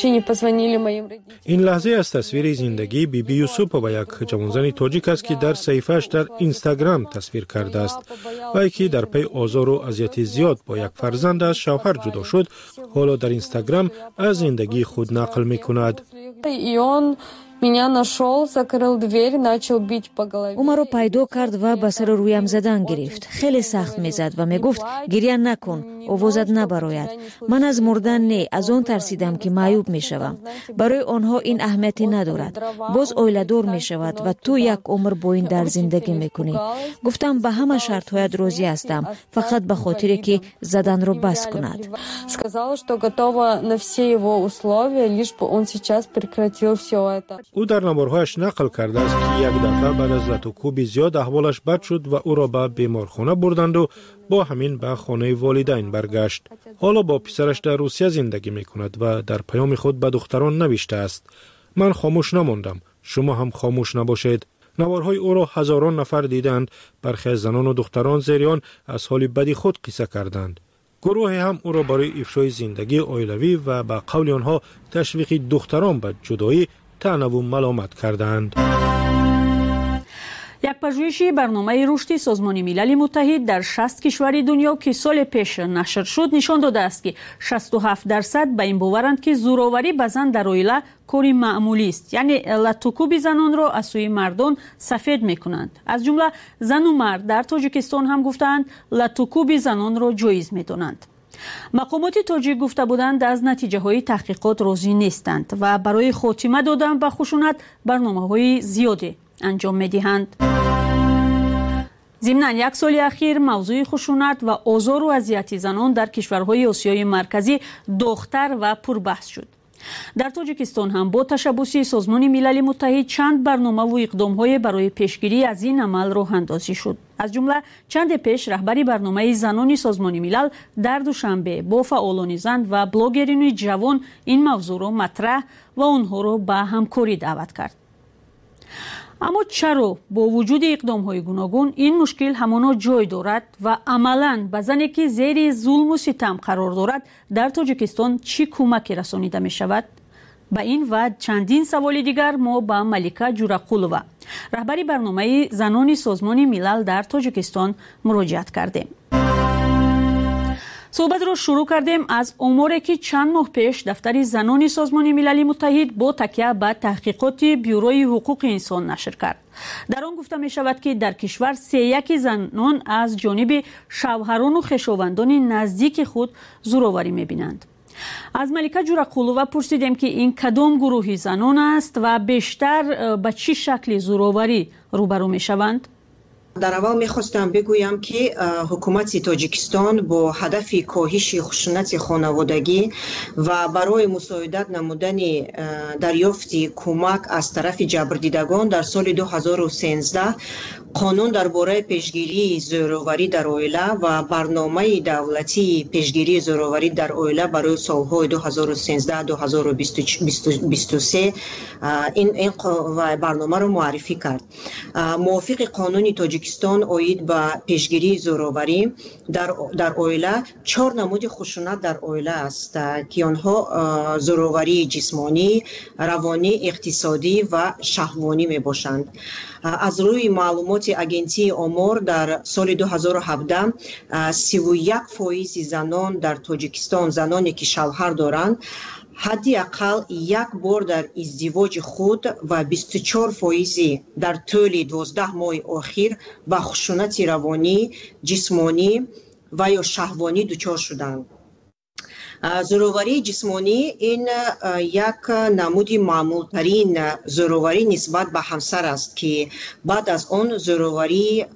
ин лаҳзае аз тасвири зиндагии биби Юсупова, як ҷавонзани тоҷик аст ки дар саҳифааш дар Инстаграм тасвир кардааст. вай ки дар пай озору азияти зиёд бо як фарзанд аз шавҳар ҷудо шуд, ҳоло дар Инстаграм аз зиндагии худ нақл мекунад. Меня нашел, закрыл дверь, начал бить по голове. ӯ маро пайдо кард ва ба сару рӯям задан гирифт. хеле сахт мезад ва мегуфт гирья накун, овозат набарояд. ман аз мурдан не, аз он тарсидам ки маъюб мешавам. барои онҳо ин аҳамияте надорад. боз оиладор мешавад ва ту як умр бо ин дар зиндагӣ мекунӣ. гуфтам ба ҳама шартҳоят розӣ ҳастам, фақат ба хотире ки заданро бас кунад. Сказала, что готова на все его условия, лишь бы он сейчас прекратил все это. ӯ дар навборҳояш нақл кардааст ки як дафъа баъд аз латукуби зиёд аҳволаш бад шуд ва ӯро ба беморхона бурданду бо ҳамин ба хонаи волидайн баргашт. ҳоло бо писараш дар Русия зиндагӣ мекунад ва дар паёми худ ба духтарон навиштааст: ман хомӯш намондам, шумо ҳам хомӯш набошед. навборҳои ӯро ҳазорон нафар диданд. бархе аз занону духтарон зери он аз ҳоли бади худ қисса карданд. гурӯҳе ҳам ӯро барои ифшои зиндагии оилавӣ ва ба қавли онҳо ташвиқи духтарон ба ҷудоӣ таънаву маломат карданд. як пажӯҳиши барномаи рушди Созмони Милали Муттаҳид дар шаст кишвари дунё ки соли пеш нашр шуд нишон додааст ки шасту ҳафт дарсад ба ин боваранд ки зӯроварӣ ба зан дар оила кори маъмулист, яъне латукуби занонро аз сӯи мардон сафед мекунанд. аз ҷумла зану мард дар Тоҷикистон ҳам гуфтаанд латукуби занонро ҷоиз медонанд. мақомоти тоҷик гуфта буданд аз натиҷаҳои таҳқиқот розӣ нестанд ва барои хотима додан ба хушунат барномаҳои зиёде анҷом медиҳанд. зимнан як соли ахир мавзӯи хушунат ва озору азияти занон дар кишварҳои осиёи марказӣ дохтар ва пурбаҳс шуд. дар Тоҷикистон ҳам бо ташаббуси Созмони Милали Муттаҳид чанд барномаву иқдомҳое барои пешгирӣ аз ин амал роҳандозӣ шуд. аз ҷумла чанде пеш раҳбари барномаи занони Созмони Милал дар Душанбе бо фаъолони зан ва блогерини ҷавон ин мавзӯъро матраҳ ва онҳоро ба ҳамкорӣ даъват кард. аммо чаро бо вуҷуди иқдомҳои гуногун ин мушкил ҳамоно ҷой дорад ва амалан ба зане ки зери зулму ситам қарор дорад дар Тоҷикистон чӣ кӯмаке расонида мешавад? ба ин ва чандин саволи дигар мо ба Малика Ҷурақулова, раҳбари барномаи занони Созмони Милал дар Тоҷикистон муроҷиат кардем. суҳбатро шурӯъ кардем аз оморе ки чанд моҳ пеш дафтари занони Созмони Милали Муттаҳид бо такя ба таҳқиқоти Бюрои ҳуқуқи инсон нашр кард. дар он гуфта мешавад ки дар кишвар се яки занон аз ҷониби шавҳарону хешовандони наздики худ зӯроварӣ мебинанд. аз Малика Ҷурақулова пурсидем ки ин кадом гурӯҳи занон аст ва бештар ба чӣ шакли зӯроварӣ рӯбарӯ мешаванд? در اول میخواستم بگویم که حکومت تاجیکستان با هدف کاهش خشونت خانوادگی و برای مساعدت نمودن دریافت کمک از طرف جبردیدگان در سال دو هزار و سیزده قانون درباره پیشگیری زوروری در عائله و برنامه دولتی پیشگیری زوروری در عائله برای سالهای دو هزار و سیزده تا دو هزار و بیست و سه این این برنامه را معرفی کرد. موافق قانون تاجیکستان اوید به پیشگیری زوروری در در عائله چهار نمود خشونت در عائله است که آنها زوروری جسمانی، روانی، اقتصادی و شهوانی می باشند. از روی معلومات اجنسی آمار در سال دو هزار و هفده سی و یک فایز زنان در تاجیکستان، زنانی که شوهر دارند، حداقل یک بار در ازدواج خود و بیست و چهار فایز در طول دوازده ماه اخیر به خشونت روانی، جسمانی و یا شهوانی دچار شدند. زوروری جسمانی این یک نمود معمولترین زوروری نسبت به همسر است که بعد از آن زوروری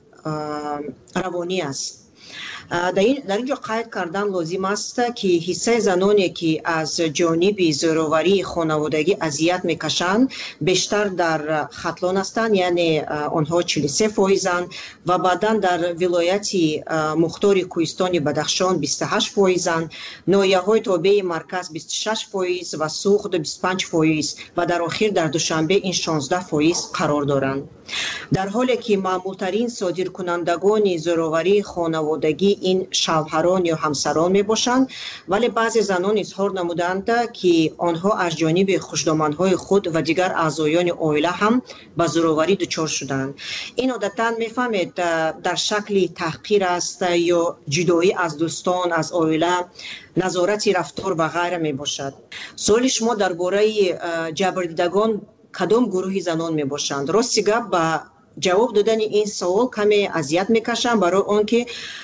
روانی است. در اینجا قید کردن لازم است که حصه زنانی که از جانب زوروری خانوادگی اذیت میکشند بیشتر در ختلان هستند، یعنی آنها چهل و سه فایزند و بعدا در ولایت مختار کوهستان بدخشان بیست و هشت فایزند، ناحیه‌های تابع مرکز بیست و شش فایز و سوخت بیست و پنج فایز و در آخر در دوشنبه این شانزده فایز قرار دارند. در حالی که معمولترین صادرکنندگان زوروری خانوادگی این شوهران یا همسران می باشند، ولی بعضی زنان اظهار نمودند که آنها از جانب خوشدامنهای خود و دیگر اعضایان عائله هم به زوروری دچار شدند. این عادتا میفهمید در شکل تحقیر است یا جدایی از دوستان، از عائله، نظارت رفتار و غیره می باشد. سوال شما درباره جبردیدگان کدام گروه زنان می باشند؟ راستی گپ به جواب دادن این سوال کمی اذیت میکشم، برای آنکه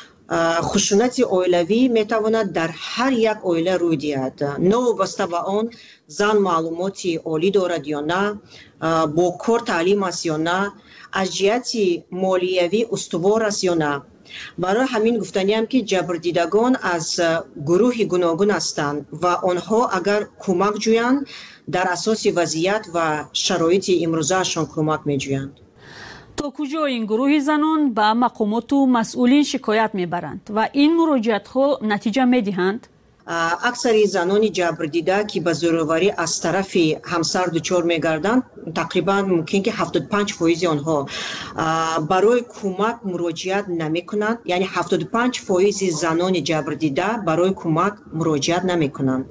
خشونت عائلوی میتواند در هر یک عائله روی دهد، نه وابسته به آن زن معلومات عالی دارد یا نه، با کار تعلیم است یا نه، از جهت مالیوی استوار است یا نه. برای همین گفتنیم که جبردیدگان از گروه گوناگون هستند و آنها اگر کمک جویند در اساس وضعیت و شرایط امروزهشان کمک میجویند. تا کجا این گروه زنان به مقامات و مسئولین شکایت میبرند و این مراجعت ها نتیجه میدهند؟ اکثر زنان جبردیده که به زوروری از طرف همسر دچار میگردند، تقریبا ممکن که هفتاد و پنج فایز آنها برای کمک مراجعت نمیکنند، یعنی هفتاد و پنج فایز زنان جبردیده برای کمک مراجعت نمیکنند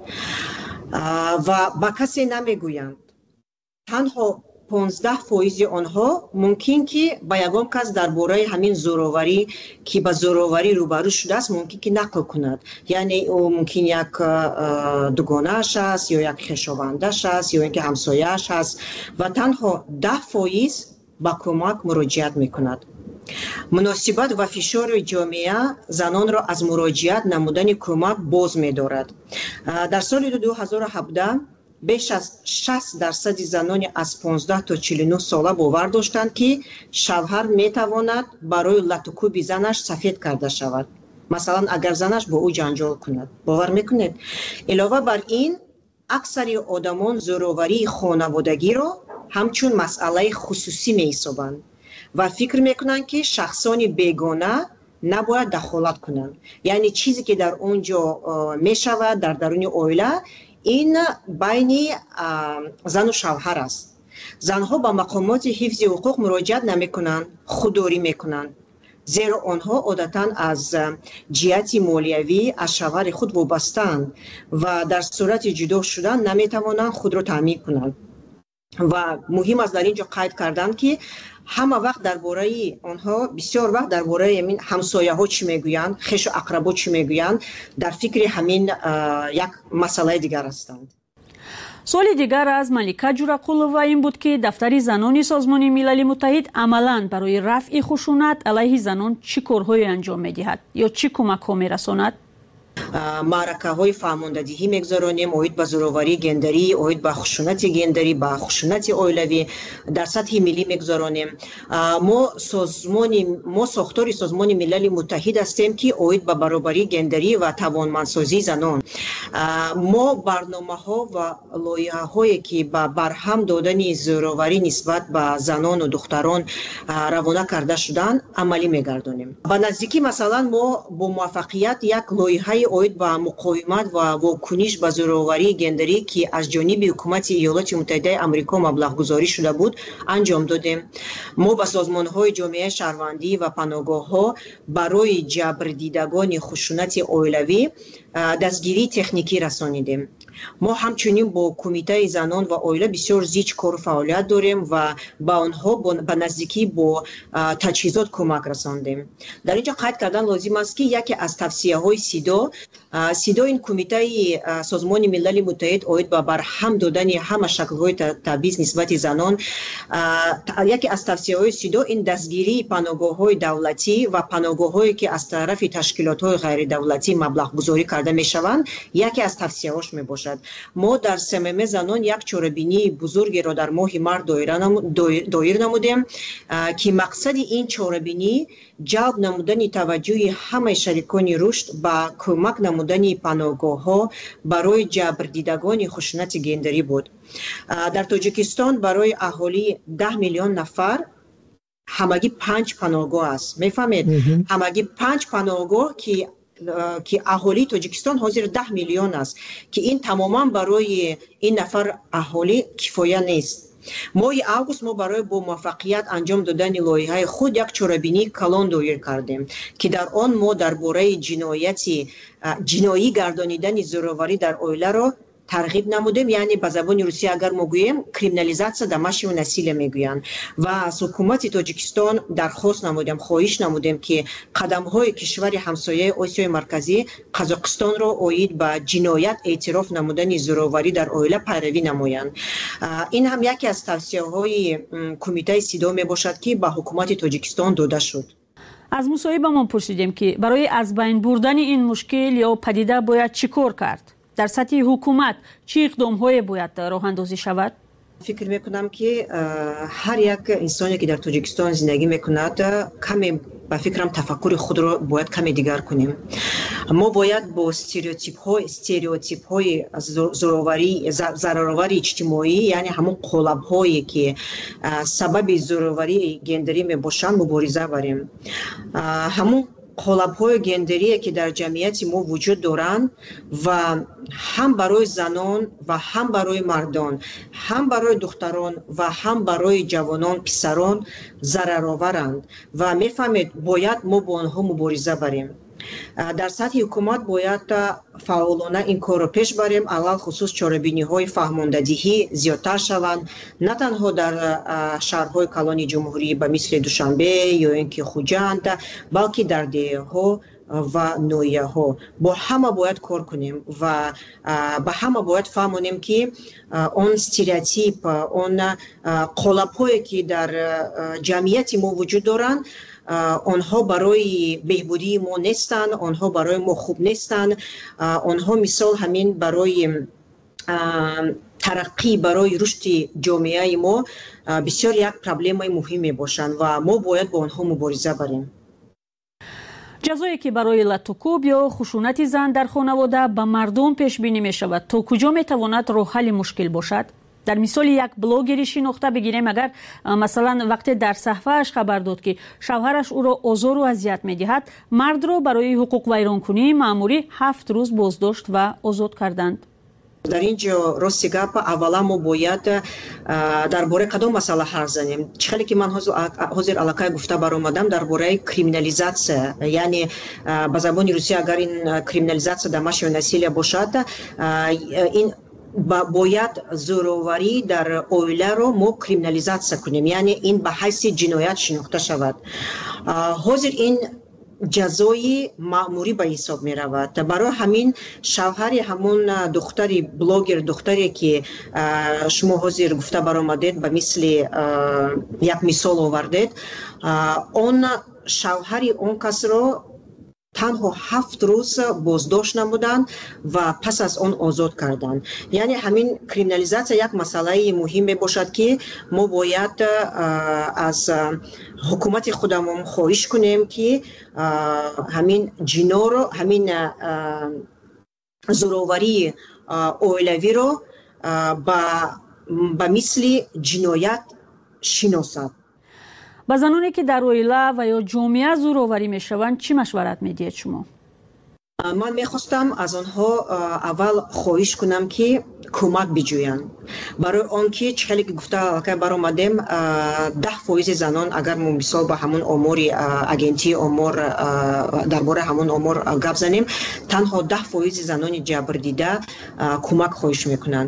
و با کسی نمیگویند. تنها پانزده فایز آنها ممکن که با یگان کس درباره همین زوروری که با زوروری روبرو شده است ممکن که نقل کند، یعنی او ممکن یک دوگانه‌اش است یا یک خویشاوندش است یا اینکه همسایه‌اش است و تنها ده فایز با کمک مراجعت میکند. مناسبت و فشار جامعه زنان را از مراجعت نمودن کمک باز می‌دارد. در سال دو هزار و هفده بیش از شصت درصد زنان از پانزده تا چهل و نه ساله باور داشتند که شوهر میتواند برای لطوکوب زنش سفید کرده شود، مثلا اگر زنش با او جنجال کند. باور میکنید؟ علاوه بر این اکثر آدمان زوروری خانوادگی را همچون مسئله خصوصی می‌حسابند و فکر میکنند که شخصان بیگانه نباید دخالت کنند، یعنی چیزی که در اونجا میشود در درون عائله این بین زن و شوهر است. زنها با مقامات حفظ حقوق مراجعت نمی کنند، خودداری می کنند، زیرا آنها عادتا از جهت مالیوی از شوهر خود وابسته‌اند و در صورت جدا شدن نمی توانند خود را تامین کنند. و مهم است در اینجا قید کردن که همه وقت درباره آنها بسیار وقت درباره همین همسایه ها چی میگویند، خویش و اقربا چی میگویند، در فکر همین یک مسئله دیگر هستند. سوال دیگر از ملکه جورقولова این بود که دفتر زنان سازمان ملل متحد عملاً برای رفع خشونت علیه زنان چی کارهایی انجام میدهد یا چی کمک ها میرساند؟ маъракаҳои фаҳмондадиҳӣ мегузаронем оид ба зӯроварии гендерӣ, оид ба хушунати гендерӣ, ба хушунати оилавӣ дар сатҳи миллӣ мегузаронем. мо созмони мо сохтори созмони милали муттаҳид ҳастем ки оид ба баробарии гендерӣ ва тавонмандсозии занон. мо барномаҳо ва лоиҳаҳое ки ба барҳам додани зӯроварӣ нисбат ба занону духтарон равона карда шуданд амалӣ мегардонем. ба наздикӣ масалан мо бо муваффақият як лоиҳаи оид ба муқовимат ва вокуниш ба зӯроварии гендерӣ ки аз ҷониби ҳукумати иёлоти муттаҳидаи амрико маблағгузорӣ шуда буд анҷом додем. мо ба созмонҳои ҷомеаи шаҳрвандӣ ва паноҳгоҳҳо барои ҷабрдидагони хушунати оилавӣ дастгирии техникӣ расонидем. мо ҳамчунин бо кумитаи занон ва оила бисёр зич кору фаъолият дорем ва ба онҳо ба наздикӣ бо таҷҳизот кӯмак расондем. дар ин ҷо қайд кардан лозим аст ки яке аз тавсияҳои сидо сидо ин кумитаи созмони милали муттаҳид оид ба барҳам додани ҳама шаклҳои табъиз нисбати занон, яке аз тавсияҳои сидо ин дастгирии паноҳгоҳҳои давлатӣ ва паноҳгоҳҳое ки аз тарафи ташкилотҳои ғайридавлатӣ маблағгузорӣ карда мешаванд яке аз тавсияҳош мебошад. мо дар смм занон як чорабинии бузургеро дар моҳи март доир намудем ки мақсади ин чорабинӣ ҷалб намудани таваҷҷӯҳи ҳамаи шарикони рушд ба кӯмак намудани паноҳгоҳҳо барои ҷабрдидагони хушунати гендерӣ буд. дар Тоҷикистон барои аҳолии даҳ миллион нафар ҳамагӣ панҷ паноҳгоҳ аст. мефаҳмед? ҳамагӣ панҷ паноҳгоҳ ки ки аҳолии Тоҷикистон ҳозир даҳ миллион аст ки ин тамоман барои ин нафар аҳолӣ кифоя нест. моҳи август мо барои бо муваффақият анҷом додани лоиҳаи худ як чорабинии калон доир кардем ки дар он мо дар бораи ҷинояти ҷиноӣ гардонидани зӯроварӣ дар оиларо тарғиб намудем, яъне ба забони русия агар мо гӯем криминализатсия домашнего насилия мегӯянд ва аз ҳукумати Тоҷикистон дархост намудем, хоҳиш намудем ки қадамҳои кишвари ҳамсояи Осиёи Марказӣ Қазоқистонро оид ба ҷиноят эътироф намудани зӯроварӣ дар оила пайравӣ намоянд. ин ҳам яке аз тавсияҳои кумитаи сидо мебошад ки ба ҳукумати Тоҷикистон дода шуд. аз мусоҳибамон пурсидем ки барои аз байн бурдани ин мушкил ё падида бояд чӣ кор кард? дар сатҳи ҳукумат чӣ иқдомҳое бояд роҳандозӣ шавад? фикр мекунам ки ҳар як инсоне ки дар Тоҷикистон зиндагӣ мекунад каме ба фикрам тафаккури худро бояд каме дигар кунем. мо бояд бо стереотипҳои стереотипҳои зӯроварӣ зараровари иҷтимоӣ, яъне ҳамон қолабҳое ки сабаби зӯроварии гендерӣ мебошанд мубориза барем. ҳамон қолабҳои гендерие ки дар ҷамъияти мо вуҷуд доранд ва ҳам барои занон ва ҳам барои мардон, ҳам барои духтарон ва ҳам барои ҷавонон писарон зарароваранд ва мефаҳмед бояд мо бо онҳо мубориза барем. дар сатҳи ҳукумат бояд фаъолона ин корро пеш барем, алал хусус чорабиниҳои фаҳмондадиҳӣ зиёдтар шаванд, на танҳо дар шаҳрҳои калони ҷумҳурӣ ба мисли Душанбе ё ин ки Хуҷанд, балки дар деҳаҳо ва ноҳияҳо. бо ҳама бояд кор кунем ва ба ҳама бояд фаҳмонем ки он стереотип, он қолабҳое ки дар ҷамъияти мо вуҷуд доранд онҳо барои беҳбудии мо нестанд, онҳо барои мо хуб нестанд, онҳо мисол ҳамин барои тараққӣ, барои рушди ҷомеаи мо бисёр як проблемаи муҳим мебошанд ва мо бояд бо онҳо мубориза барем. ҷазое ки барои латукуб ё хушунати зан дар хонавода ба мардум пешбинӣ мешавад, то куҷо метавонад роҳҳалли мушкил бошад? дар мисоли як блогери шинохта бигирем, агар масалан вақте дар саҳфааш хабар дод ки шавҳараш ӯро озору азият медиҳад, мардро барои ҳуқуқвайронкунии маъмурӣ ҳафт рӯз боздошт ва озод карданд. дар ин ҷо рости гап аввала мо бояд дар бораи кадом масъала ҳарф занем. чӣ хеле ки ман ҳозир аллакай гуфта баромадам дар бораи криминализатсия, яъне ба забони русия агар ин криминализатсия домашнего насилия бошад, ин бояд зӯроварӣ дар оиларо мо криминализатсия кунем, яъне ин ба ҳайси ҷиноят шинохта шавад. ҳозир ин ҷазои маъмурӣ ба ҳисоб меравад. барои ҳамин шавҳари ҳамон духтари блогер, духтаре ки шумо ҳозир гуфта баромадед, ба мисли як мисол овардед, он шавҳари он касро تنها هفت روز بازداشت نمودند و پس از آن آزاد کردند. یعنی همین کریمینالیزاسیا یک مسئله مهم می باشد که ما باید از حکومت خودمون خواهش کنیم که همین جنا رو، همین زوراوری اویلوی رو با با مثل جنایت شناسد. با زنانی که در اویلا و یا جامعه زوراوری میشوند چی مشورت میدید شما؟ من میخواستم از آنها اول خواهش کنم که کمک بجویند. برای آنکه چهلی که گفته که برآمدیم ده فایز زنان اگر ما مثال با همون امور اجنتی امور درباره همون امور گپ زنیم، تنها ده فایز زنان جبر دیده کمک خواهش میکنند.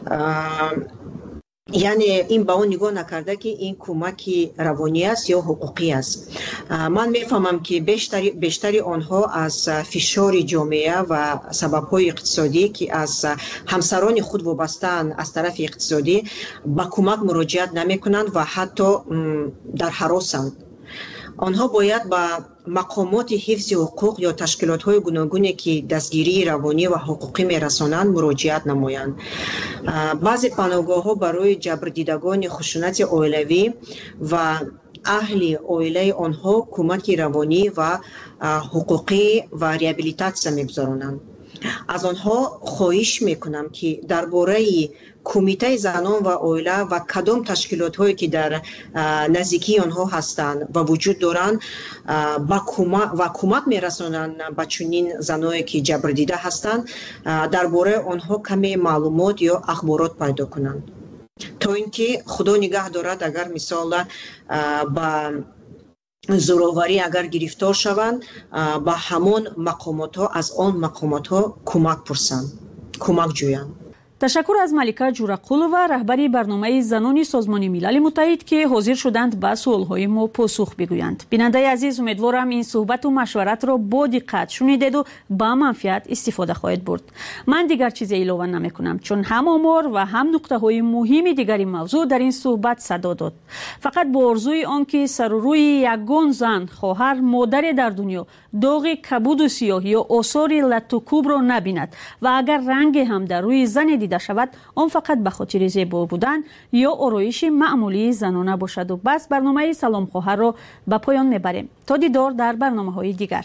یعنی این با اون نگاه نکرده که این کمک روانی است یا حقوقی است. من میفهمم که بیشتری بیشتری آنها از فشار جامعه و سبب‌های اقتصادی که از همسران خود وابسته‌اند از طرف اقتصادی با کمک مراجعت نمی‌کنند و حتی در هراسند. آنها باید با مقامات حفظ حقوق یا تشکیلات‌های گوناگونی که دستگیری روانی و حقوقی می‌رسانند مراجعت نمایند. بعضی پناهگاه‌ها برای جبردیدگان خشونت عائلوی و اهل عائله آنها کمک روانی و حقوقی و ریابیلیتاسیون می‌گذارانند. از آنها خواهش میکنم که درباره کمیته زنان و عائله و کدام تشکیلات هایی که در نزدیکی آنها هستند و وجود دارند با کمک و کمک میرسانند به چنین زنانی که جبر دیده هستند درباره آنها کمی معلومات یا اخبارات پیدا کنند تا اینکه خدا نگه دارد اگر مثلا با زوراوری اگر گرفتار شوند با همون مقامات ها از آن مقامات ها کمک پرسند، کمک جویند. تشکر از ملیکا جورقولова رهبری برنامه زنان سازمان ملل متحد که حاضر شدند به سوالهای ما پاسخ بگویند. بیننده عزیز، امیدوارم این صحبت و مشورت را با دقت شنیدید و با منفعت استفاده خواهید برد. من دیگر چیزی علاوه نمی کنم چون هم آمار و هم نقطه های مهم دیگری موضوع در این صحبت صدا داد. فقط با آرزوی آنکه سر و روی یگان زن، خواهر، مادر در دنیا داغ کبود و سیاهی یا آثار لط و کوب را نبیند و اگر رنگ هم در روی زن دیده شود آن فقط به خاطر زیبا بودن یا آرایش معمولی زنانه باشد. و بس برنامه سلام خواهر را به پایان میبریم. تا دیدار در برنامه های دیگر.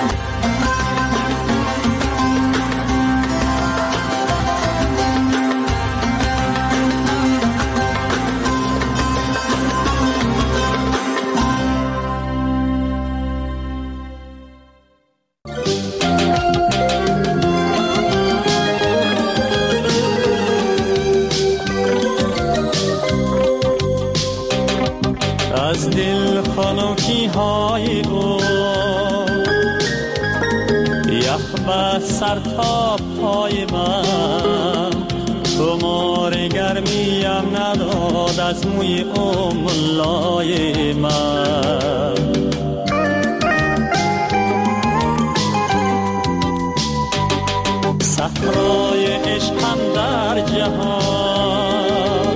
از دل خنکی های او یخ به سر تا پای من خمار گرمیم نداد از موی او ملای من صحرای عشقم در جهان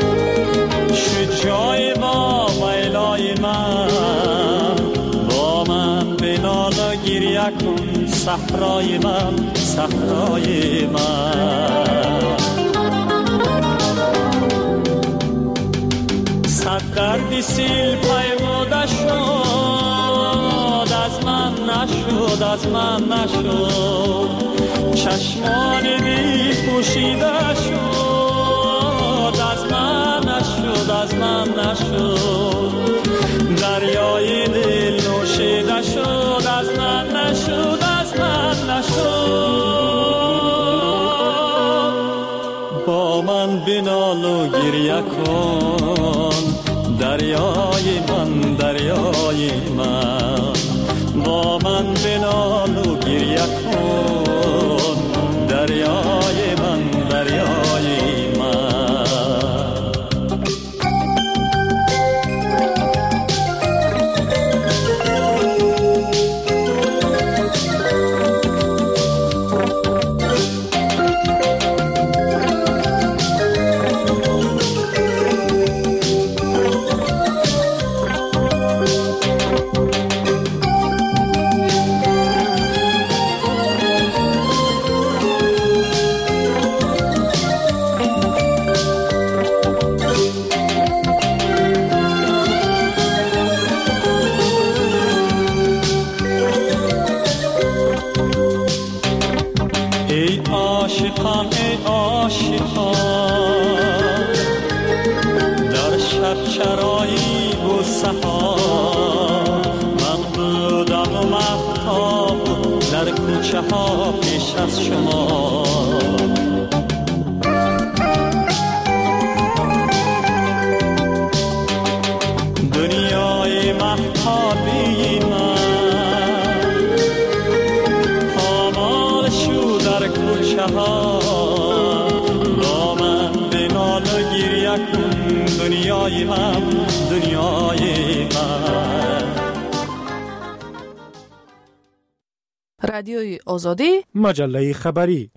شجای با ویلای من با من بنال و گریه کن صحرای من صحرای من صد درد سیل پیموده شد از من نشد از من نشد چشمان بی پوشیده شد از من نشد از من نشد دریای دل نوشیده شد از من نشد از من نشد با من بنال و گریه کن دریای من دریای من با من بنال و گریه کن دریای من دریای من کوچه ها پیش از شما. دنیای مهتابی من پامال شو در کوچه ها، با من بنال و گریه کن دنیای من، دنیای من. رادیوی آزادی، مجله خبری.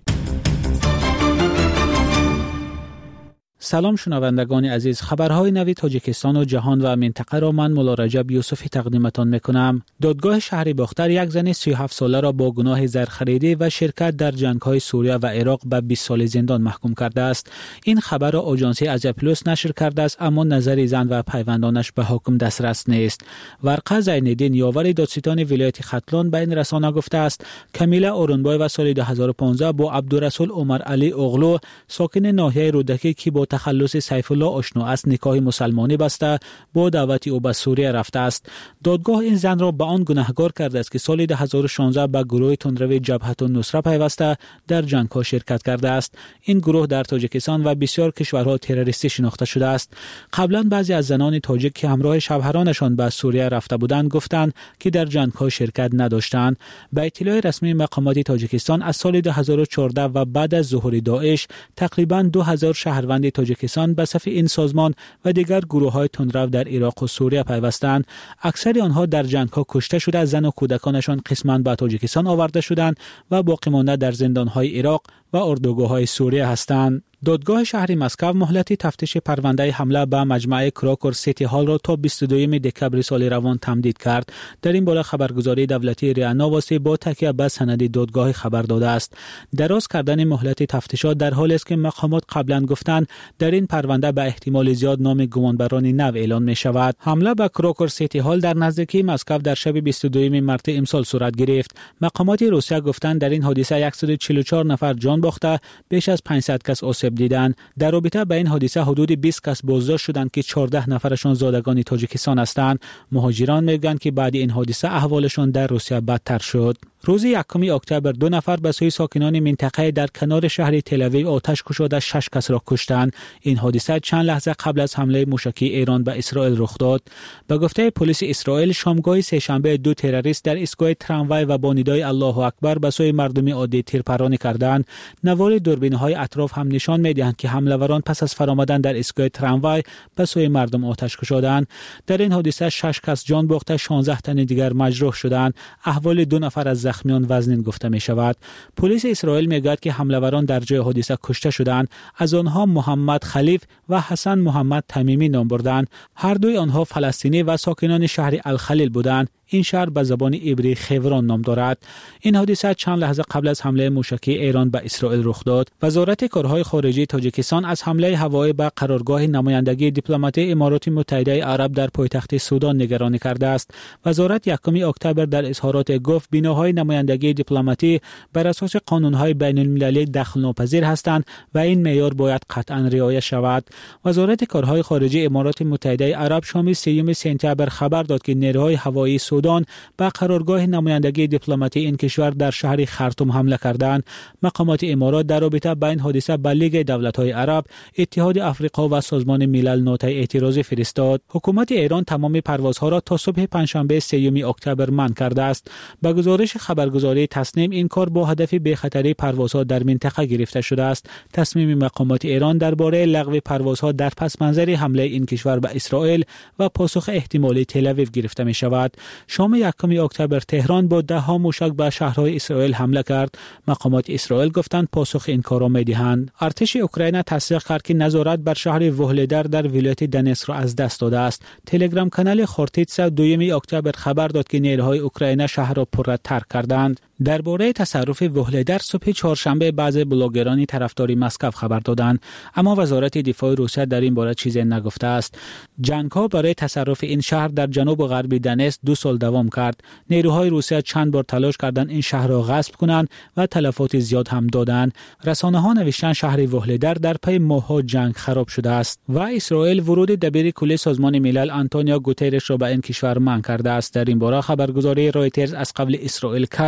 سلام شنوندگان عزیز، خبرهای نوی تاجیکستان و جهان و منطقه را من مولا رجب یوسفی تقدیمتان میکنم. دادگاه شهر باختر یک زن سی و هفت ساله را با گناه زرخریدی و شرکت در جنگ‌های سوریه و عراق به بیست سال زندان محکوم کرده است. این خبر را آژانس آزیا پلاس نشر کرده است، اما نظر زن و پیوندانش به حکم دسترس نیست. ورقه زین‌الدین یاور دادستان ولایت ختلان به این رسانه گفته است کمیله اورونبای و سال دو هزار و پانزده با عبدالرسول عمر علی اغلو ساکن ناحیه رودکی که با تخلص سیف الله آشنا است نکاح مسلمانی بسته با دعوت او به سوریه رفته است. دادگاه این زن را به آن گناهکار کرده است که سال دو هزار و شانزده به گروه تندرو جبهت النصره پیوسته در جنگ‌ها شرکت کرده است. این گروه در تاجیکستان و بسیار کشورها تروریستی شناخته شده است. قبلا بعضی از زنان تاجیک که همراه شوهرانشان به سوریه رفته بودند گفتند که در جنگ‌ها شرکت نداشتند. به اطلاع رسمی مقامات تاجیکستان از سال دو هزار و چهارده و بعد از ظهور داعش تقریباً دو هزار شهروند تاجیکستان به صف این سازمان و دیگر گروه‌های تندرو در عراق و سوریه پیوستند. اکثر آنها در جنگ‌ها کشته شده، زن و کودکانشان قسماً به تاجیکستان آورده شدند و باقی مانده در زندان‌های عراق و اردوگاه‌های سوریه هستند. دادگاه شهر مسکو مهلت تفتیش پرونده حمله به مجمع کراکور سیتی هال را تا بیست و دوم دکبر سال روان تمدید کرد. در این باره خبرگزاری دولتی ریا نواسی با تکیه به سند دادگاه خبر داده است. دراز کردن مهلت تفتیشات در حالی است که مقامات قبلا گفتند در این پرونده به احتمال زیاد نام گمانبران نو اعلان می شود. حمله به کراکور سیتی هال در نزدیکی مسکو در شب بیست و دوم مارس امسال صورت گرفت. مقامات روسیه گفتند در این حادثه صد و چهل و چهار نفر جان باخته، بیش از پانصد کس آسیب دیدند. در رابطه با این حادثه حدود بیست کس بازداشت شدند که چهارده نفرشان زادگان تاجیکستان هستند. مهاجران میگویند که بعد این حادثه احوالشان در روسیه بدتر شد. روز یکم اکتبر دو نفر به سوی ساکنان منطقه در کنار شهر تل‌آویو آتش گشوده شش کس را کشتند. این حادثه چند لحظه قبل از حمله موشکی ایران به اسرائیل رخ داد. به گفته پلیس اسرائیل شامگاه سه‌شنبه دو تروریست در ایستگاه تراموای و با ندای الله اکبر به سوی مردم عادی تیرپرانی کردند. نوار دوربین‌های اطراف هم نشان می‌دهند که حمله‌وران پس از فرآمدن در ایستگاه تراموای به سوی مردم آتش گشودند. در این حادثه شش کس جان باخته، شانزده تن دیگر مجروح شدند. احوال دو نفر از زخمیان وزنین گفته می شود. پلیس اسرائیل می گوید که حمله‌وران در جای حادثه کشته شدند. از آنها محمد خلیف و حسن محمد تمیمی نام بردند. هر دوی آنها فلسطینی و ساکنان شهر الخلیل بودند. این شهر به زبان عبری خیوران نام دارد. این حادثه چند لحظه قبل از حمله موشکی ایران به اسرائیل رخ داد. وزارت کارهای خارجه تاجیکستان از حمله هوایی به قرارگاه نمایندگی دیپلماتی امارات متحده عرب در پایتخت سودان نگرانی کرده است. وزارت یکم اکتبر در اظهارات گفت بیناهای نمایندگی دیپلماتی بر اساس قانون‌های بین‌المللی دخل ناپذیر هستند و این معیار باید قطعاً رعایت شود. وزارت کارهای خارجه امارات متحده عرب شام سوم سپتامبر خبر داد که نیروهای هوایی سودان به قرارگاه نمایندگی دیپلماتی این کشور در شهر خرطوم حمله کردند. مقامات امارات در رابطه با این حادثه به لیگ دولت‌های عرب، اتحاد افریقا و سازمان ملل نوت اعتراضی فرستاد. حکومت ایران تمام پروازها را تا صبح پنجشنبه سوم اکتبر منع کرده است. به گزارش خبرگزاری تسنیم این کار با هدف بی‌خطری پروازها در منطقه گرفته شده است. تصمیم مقامات ایران درباره لغو پروازها در پس منظر حمله این کشور به اسرائیل و پاسخ احتمالی تل‌آویو گرفته می شود. شام یکم اکتبر تهران با ده ها موشک به شهرهای اسرائیل حمله کرد. مقامات اسرائیل گفتند پاسخ این کار را می‌دهند. ارتش اوکراین تصدیق کرد که نظارت بر شهر وهلدر در ولایت دنیس را از دست داده است. تلگرام کانال خورتیتسا دوم اکتبر خبر داد که نیروهای اوکراین شهر را پر ترک کردند. درباره تصرف وهلدر صبح چهارشنبه بعضی بلاگرانی طرفدار مسکو خبر دادند، اما وزارت دفاع روسیه در این باره چیزی نگفته است. جنگ‌ها برای تصرف این شهر در جنوب غربی دنیس دو سال دوام کرد. نیروهای روسیه چند بار تلاش کردند این شهر را غصب کنند و تلفات زیاد هم دادند. رسانه‌ها نوشتند شهر وهلدر در پی ماه‌ها جنگ خراب شده است و اسرائیل ورود دبیر کل سازمان ملل آنتونیو گوترش را به این کشور منع کرده است. در این باره خبرگزاری رایترز از قبل اسرائیل کاتس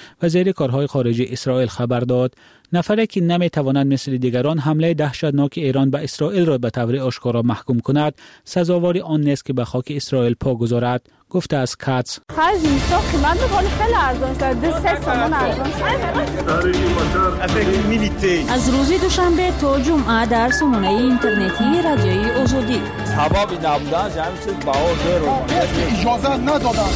وزیر کارهای خارجه اسرائیل خبر داد نفری که نمیتواند مثل دیگران حمله دهشتناک ایران به اسرائیل را به طور آشکارا محکوم کند سزاوار آن نیست که به خاک اسرائیل پا گذارد. گفته از کاتس از روز دوشنبه تا جمعه در سامانه اینترنتی رادیوی آزادی اجازه ندادن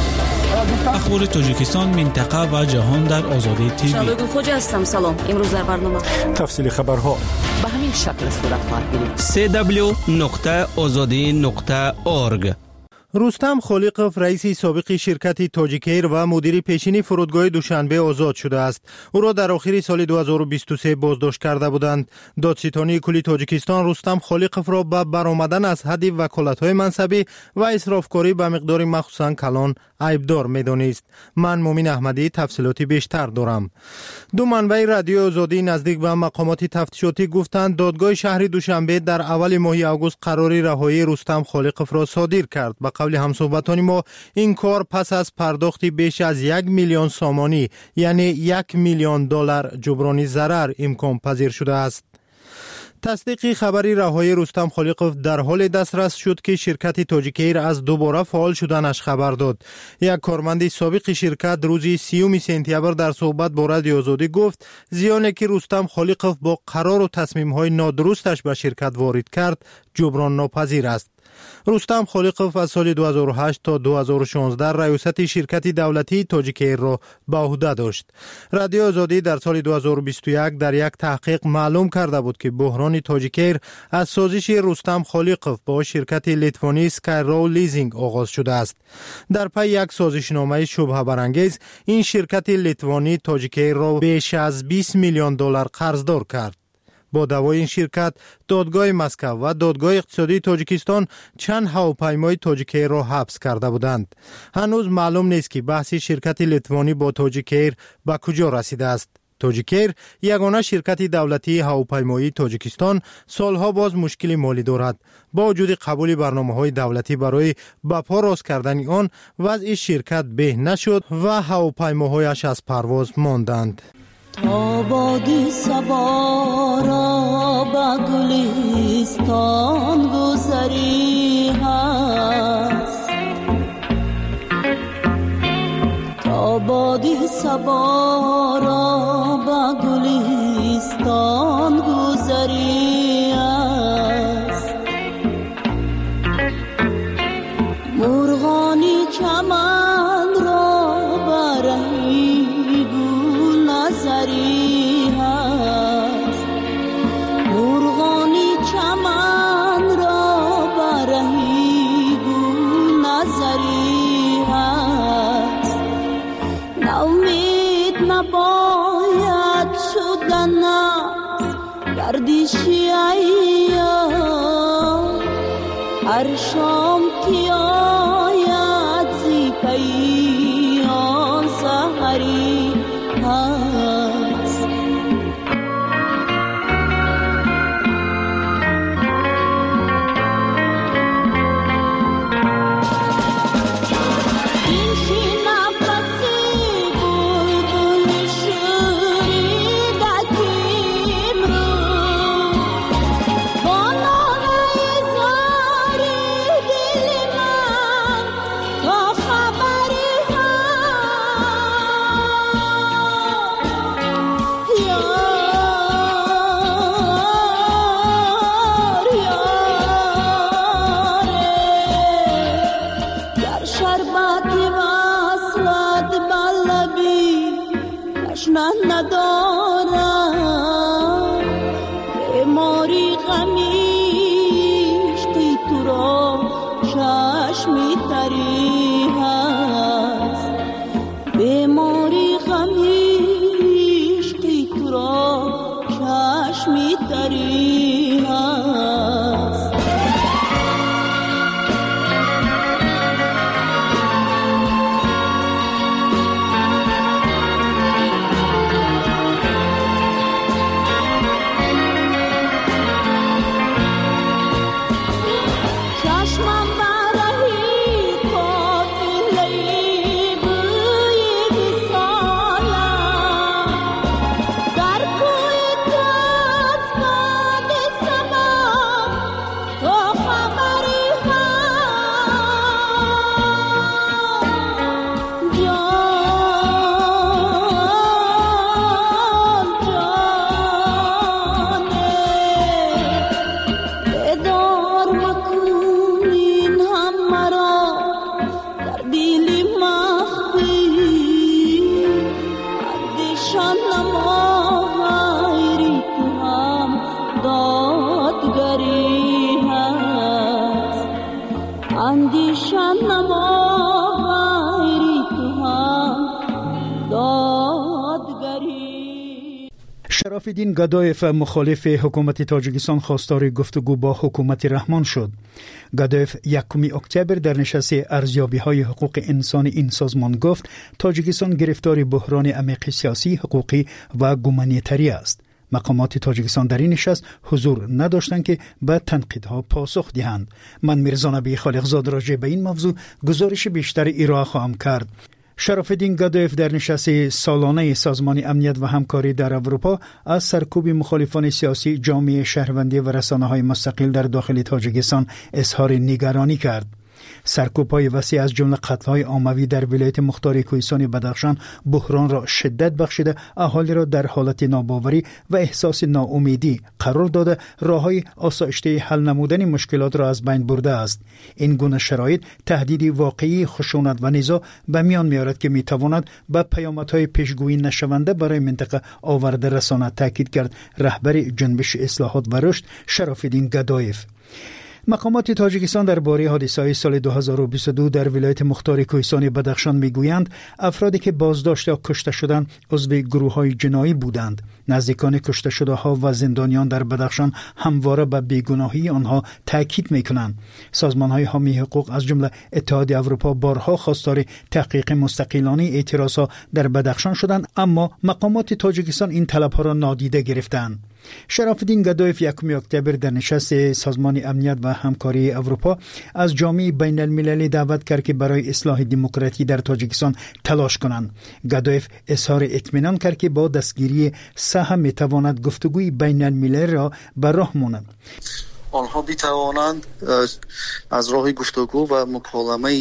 اخبار تاجیکستان منطقه و جهان در آزادی تیوی. شاگرد خوج هستم. سلام. امروز در برنامه تفصیل خبرها به همین شکل صورت خواهد گرفت. سی دبلیو نقطه آزادی نقطه اورگ. رستم خالقوف رئیس سابق شرکت تاجیکیر و مدیر پیشین فرودگاه دوشنبه آزاد شده است. او را در آخر سال دو هزار و بیست و سه بازداشت کرده بودند. دادستانی کلی تاجیکستان رستم خالقوف را به برآمدن از حد وکالت‌های منصبی و اسرافکاری به مقدار مخصوصاً کلان عیبدار می‌دانست. من مومن احمدی تفصیلاتی بیشتر دارم. دو منبع رادیو آزادی نزدیک به مقامات تفتیشاتی گفتند دادگاه شهر دوشنبه در اول ماه آگوست قرار رهایی رستم خالقوف را صادر کرد. با قول همصحبتان ما این کار پس از پرداختی بیش از یک میلیون سامانی یعنی یک میلیون دلار جبرانی ضرر امکان پذیر شده است. تصدیق خبری رهایی رستم خالقوف در حال دسترس شد که شرکت تاجیکیر از دوباره فعال شدنش خبر داد. یک کارمند سابق شرکت روز سیوم سپتامبر در صحبت با رادیو آزادی گفت زیانی که رستم خالقوف با قرار و تصمیم‌های نادرستش به شرکت وارد کرد جبران ناپذیر است. رستم خالقوف از سال دو هزار و هشت تا دو هزار و شانزده ریاست شرکت دولتی تاجیکیر را به عهده داشت. رادیو آزادی در سال دو هزار و بیست و یک در یک تحقیق معلوم کرده بود که بحران تاجیکیر از سازش رستم خالقوف با شرکت لیتوانی اسکایرو لیزینگ آغاز شده است. در پی یک سازشنامه شبهه برانگیز این شرکت لیتوانی تاجیکیر را بیش از بیست میلیون دلار قرضدار کرد. با دعوای این شرکت دادگاه مسکو و دادگاه اقتصادی تاجیکستان چند هواپیمای تاجیکیر را حبس کرده بودند. هنوز معلوم نیست که بحث شرکت لیتوانی با تاجیکیر به کجا رسیده است. تاجیکیر یگانه شرکت دولتی هواپیمایی تاجیکستان سالها باز مشکل مالی دارد. با وجود قبول برنامه‌های دولتی برای به پا راست کردن آن وضع شرکت به نشد و هواپیماهایش از پرواز ماندند. تا بادی صبا را به گلستان گذری هست تا بادی صبا را به گلستان گذری هست مرغانی چمن را برهی نظری هست مرغانی چمن را برهی گل نظری هست ناامید نباید شدن گردشی ایام هر شام که آید زی پیان سحری هست این شی نفسی بلبل شوریده کیم رو با نامه زاری دل من تا خبری ندارم بیماری غمیش که تو را چشمی تری هست بیماری غمیش که تو را چشمی تری هست اندیشان نما غیری تو هم دادگری هست اندیشان نما غیری تو هم دادگری. شرافالدین گدایف مخالف حکومت تاجیکستان خواستار گفتگو با حکومت رحمان شد. گدایف یکم اکتبر در نشست ارزیابی‌های حقوق انسان این سازمان گفت تاجیکستان گرفتار بحران عمیق سیاسی، حقوقی و گومانیتری است. مقامات تاجیکستان در این نشست حضور نداشتند که به تنقیدها پاسخ دهند. من میرزا نبی خالقزاد راجع به این موضوع گزارش بیشتر ارائه خواهم کرد. شرافالدین گدایف در نشست سالانه سازمان امنیت و همکاری در اروپا از سرکوب مخالفان سیاسی، جامعه شهروندی و رسانه‌های مستقل در داخل تاجیکستان اظهار نگرانی کرد. سرکوب‌های وسیع از جمله قتل‌های عمومی در ولایت مختار کوهستان بدخشان بحران را شدت بخشیده، اهالی را در حالت ناباوری و احساس ناامیدی قرار داده، راه‌های آسایشته حل نمودن مشکلات را از بین برده است. این گونه شرایط تهدیدی واقعی خشونت و نزاع به میان می‌آورد که می‌تواند به پیامدهای پیشگویی نشونده برای منطقه آورده رساند، تاکید کرد رهبر جنبش اصلاحات و رشد شرافالدین گدایف. مقامات تاجیکستان درباره حادثه‌های سال دو هزار و بیست و دو در ولایت مختار کوهستان بدخشان میگویند افرادی که بازداشت یا کشته شدند عضو گروه‌های جنایی بودند. نزدیکان کشته شده‌ها و زندانیان در بدخشان همواره به بیگناهی آنها تاکید می‌کنند. سازمان‌های حامی حقوق از جمله اتحاد اروپا بارها خواستار تحقیق مستقلانه اعتراضها در بدخشان شدند، اما مقامات تاجیکستان این طلب‌ها را نادیده گرفتند. شرافالدین گدایف یکم اکتبر در نشست سازمان امنیت و همکاری اروپا از جامعه بین المللی دعوت کرد که برای اصلاح دموکراسی در تاجیکستان تلاش کنند. گدایف اظهار اطمینان کرد که با دستگیری صحه می تواند گفتگوی بین المللی را به راه ماند. آنها بیتوانند از راه گفتگو و مکالمه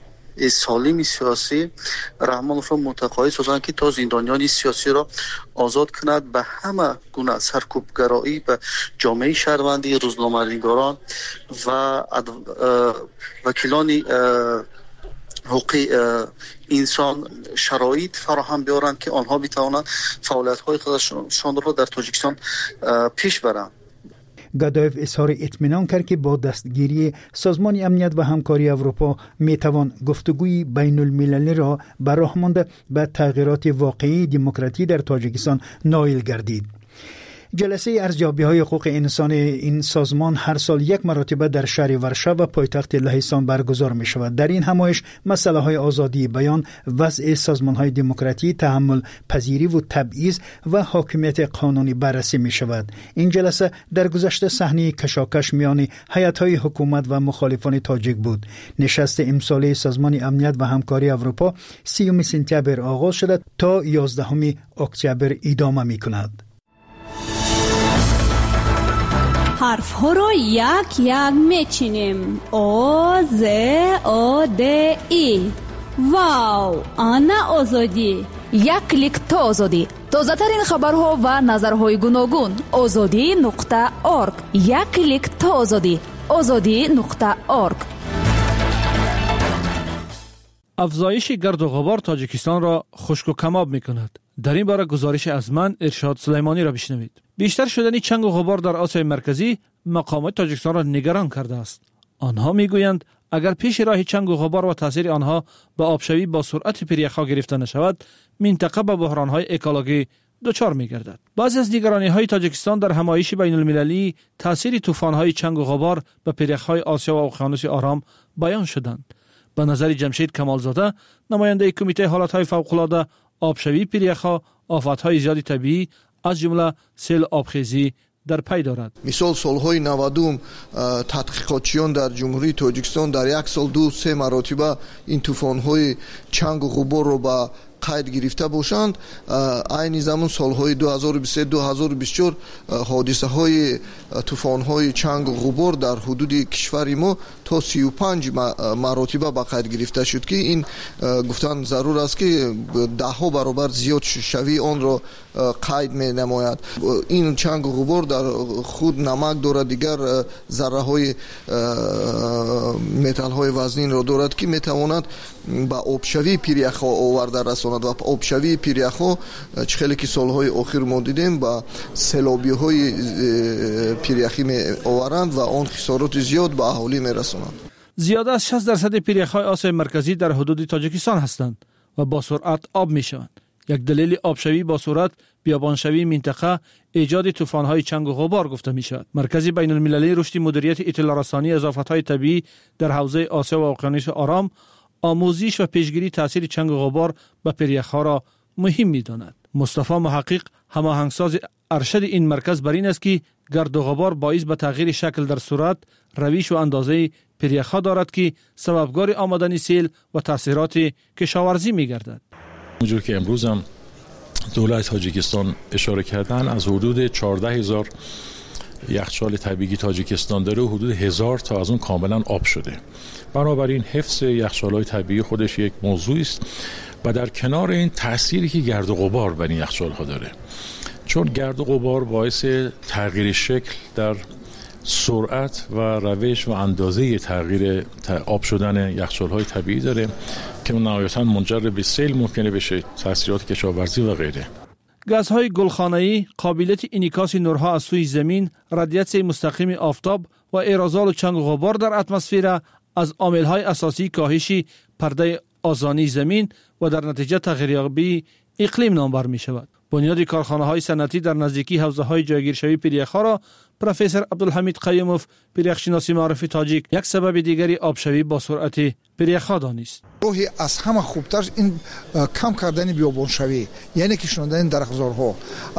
سالم سیاسی رحمانوف را متقاعد سازند که تا زندانیان سیاسی را آزاد کند، به همه گونه سرکوبگرایی به جامعه شهروندی، روزنامه‌نگاران و وکیلان حقوق انسان شرایط فراهم بیارند که آنها بتوانند فعالیت‌های خودشان را در تاجیکستان پیش برند. گدایف اظهار اطمینان کرد که با دستگیری سازمان امنیت و همکاری اروپا میتوان گفتگوی بین المللی را به راه مانده به تغییرات واقعی دموکراسی در تاجیکستان نائل گردید. جلسه ارزیابی‌های حقوق انسان این سازمان هر سال یک مرتبه در شهر ورشو و پایتخت لهستان برگزار می شود. در این همایش مسئله های آزادی بیان، وضع سازمان‌های دموکراسی، تحمل پذیری و تبعیض و حاکمیت قانونی بررسی می شود. این جلسه در گذشته صحنه کشاکش میان هیئت‌های حکومت و مخالفان تاجیک بود. نشست امساله سازمان امنیت و همکاری اروپا سیوم سپتامبر آغاز شده تا یازدهم اکتبر ادامه می کند. حرف ها را یک یک میچینیم. او ز او د ای. واو، آنا آزادی. یک کلیک تا آزادی. تازه ترین خبرها و نظرهای گوناگون. آزادی نقطه اورگ. یک کلیک تا آزادی. آزادی نقطه اورگ. افزایش گرد و غبار تاجیکستان را خشک و کباب می‌کند. در این باره گزارش از من ارشاد سلیمانی را بشنوید. بیشتر شدن چنگ و غبار در آسیای مرکزی مقامات تاجیکستان را نگران کرده است. آنها میگویند اگر پیش راه چنگ و غبار و تاثیر آنها به آبشوی با سرعت پریخا گرفته نشود، منطقه به بحران‌های اکولوژی دچار می‌گردد. بعضی از نگرانی‌های تاجیکستان در همایش بین‌المللی تاثیر طوفان‌های چنگ و غبار به پریخ‌های آسیا و اقیانوس آرام بیان شدند. به نظر جمشید کمالزاده، نماینده کمیته حالت‌های فوق‌العاده، آبشوی پریخا آفت‌های زیاد طبیعی از جمله سیل آبخیزی در پی دارد. مثال سالهای نود تحقیقاتچیان در جمهوری تاجیکستان در یک سال دو سه مرتبه این طوفان‌های چنگ و غبار را به قید گرفته باشند. عین زمان سالهای دو هزار و بیست و سه دو هزار و بیست و چهار حادثه های طوفان های چنگ و غبار در حدود کشور ما تا سی و پنج مرتبه به قید گرفته شد که این گفتن ضرور است که ده ها برابر زیاد شوی آن را قید می نماید. این چنگ و غبار در خود نمک دارد، دیگر ذره های متال های وزنین را دارد که می تواند ба обшавии пиряхҳо оварда расонад ва обшавии пиряхҳо чӣ хеле ки солҳои охир мо дидем ба селобиҳои пиряхӣ меоваранд ва он хисороти зиёд ба аҳолӣ мерасонанд. زیاده از شصت درصد پیریخ‌های آسیای مرکزی در حدود تاجیکستان هستند و با سرعت آب می‌شوند. یک دلیل آبشوی با سرعت بیابانشوی منطقه ایجاد طوفان‌های چنگ و غبار گفته می‌شود. مرکز بین‌المللی رشد مدیریت اطلاع رسانی اضافت‌های طبیعی در حوزه آسیا و اقیانوس آرام آموزش و پیشگیری تاثیر چنگ و غبار به پیریخ‌ها را مهم می‌داند. مصطفی محقق هماهنگساز ارشد این مرکز بر این است که گرد و غبار باعث به تغییر شکل در صورت، رویش و اندازه پیریخ‌ها دارد که سببگار آمدن سیل و تاثیرات کشاورزی می‌گردد. اونجور که امروز هم دولت تاجیکستان اشاره کردن از حدود چهارده هزار یخچال طبیعی تاجیکستان داره و حدود هزار تا از اون کاملا آب شده. بنابراین حفظ یخچال‌های طبیعی خودش یک موضوعی است و در کنار این تأثیری که گرد و غبار بر این یخچال‌ها داره، چون گرد و غبار باعث تغییر شکل در سرعت و روش و اندازه تغییر آب شدن یخچال‌های طبیعی داره که نهایتاً منجر به سیل ممکنه بشه، تاثیرات کشاورزی و غیره. گازهای گلخانه‌ای، قابلیت انعکاس نورها از سوی زمین، رادیاسیون مستقیم آفتاب و ایرازال و چنگ و غبار در اتمسفر از عامل‌های اساسی کاهش پرده آذانی زمین و در نتیجه تغییریابی اقلیم نامبر می‌شود. بنیاد کارخانه‌های صنعتی در نزدیکی حوزه‌های جایگیرشوی پیریخ‌ها را پروفسور عبدالحمید قیوموف، پیریخشناسی معرف تاجیک، یک سبب دیگری آبشوی با سرعت پیریخ‌ها دانست. روحی از همه خوبترش این کم کردن بیابانشوی، یعنی کشاندن درختزارها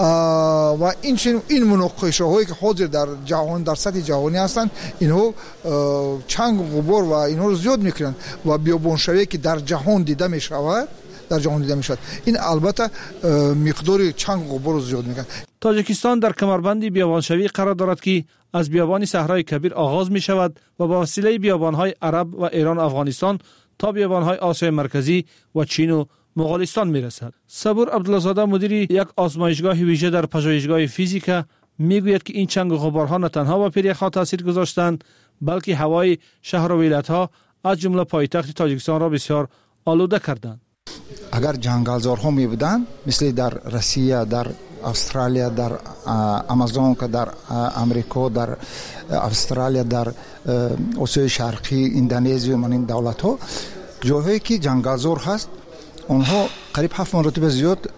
و این این مناقشه‌هایی که حاضر در جهان در سطح جهانی هستند، اینها چنگ و غبار و اینها رو زیاد میکنند و بیابانشوی که در جهان دیده میشود در جهان دیده میشود، این البته مقدار چنگ و غبار رو زیاد میکنه. تاجیکستان در کمربند بیابانشوی قرار دارد که از بیابان صحرای کبیر آغاز می شود و با وسیله بیابان‌های عرب و ایران افغانستان تا بیابان‌های آسیای مرکزی و چین و مغولستان می رسد. صبور عبدالله‌زاده مدیر یک آزمایشگاه ویژه در پژوهشگاه فیزیکا می گوید که این چنگ و غبارها نه تنها با پیریخ‌ها تاثیر گذاشتند، بلکه هوای شهر و ولایت‌ها از جمله پایتخت تاجیکستان را بسیار آلوده کردند. اگر جنگلزارها می بودند مثل در روسیه، در استرالیا، در آمازون، در امریکا، در استرالیا، در آسیای شرقی، اندونزی و من این دولت ها جاهایی که جنگلزار هست، اونها قریب هفت مرتبه زیاد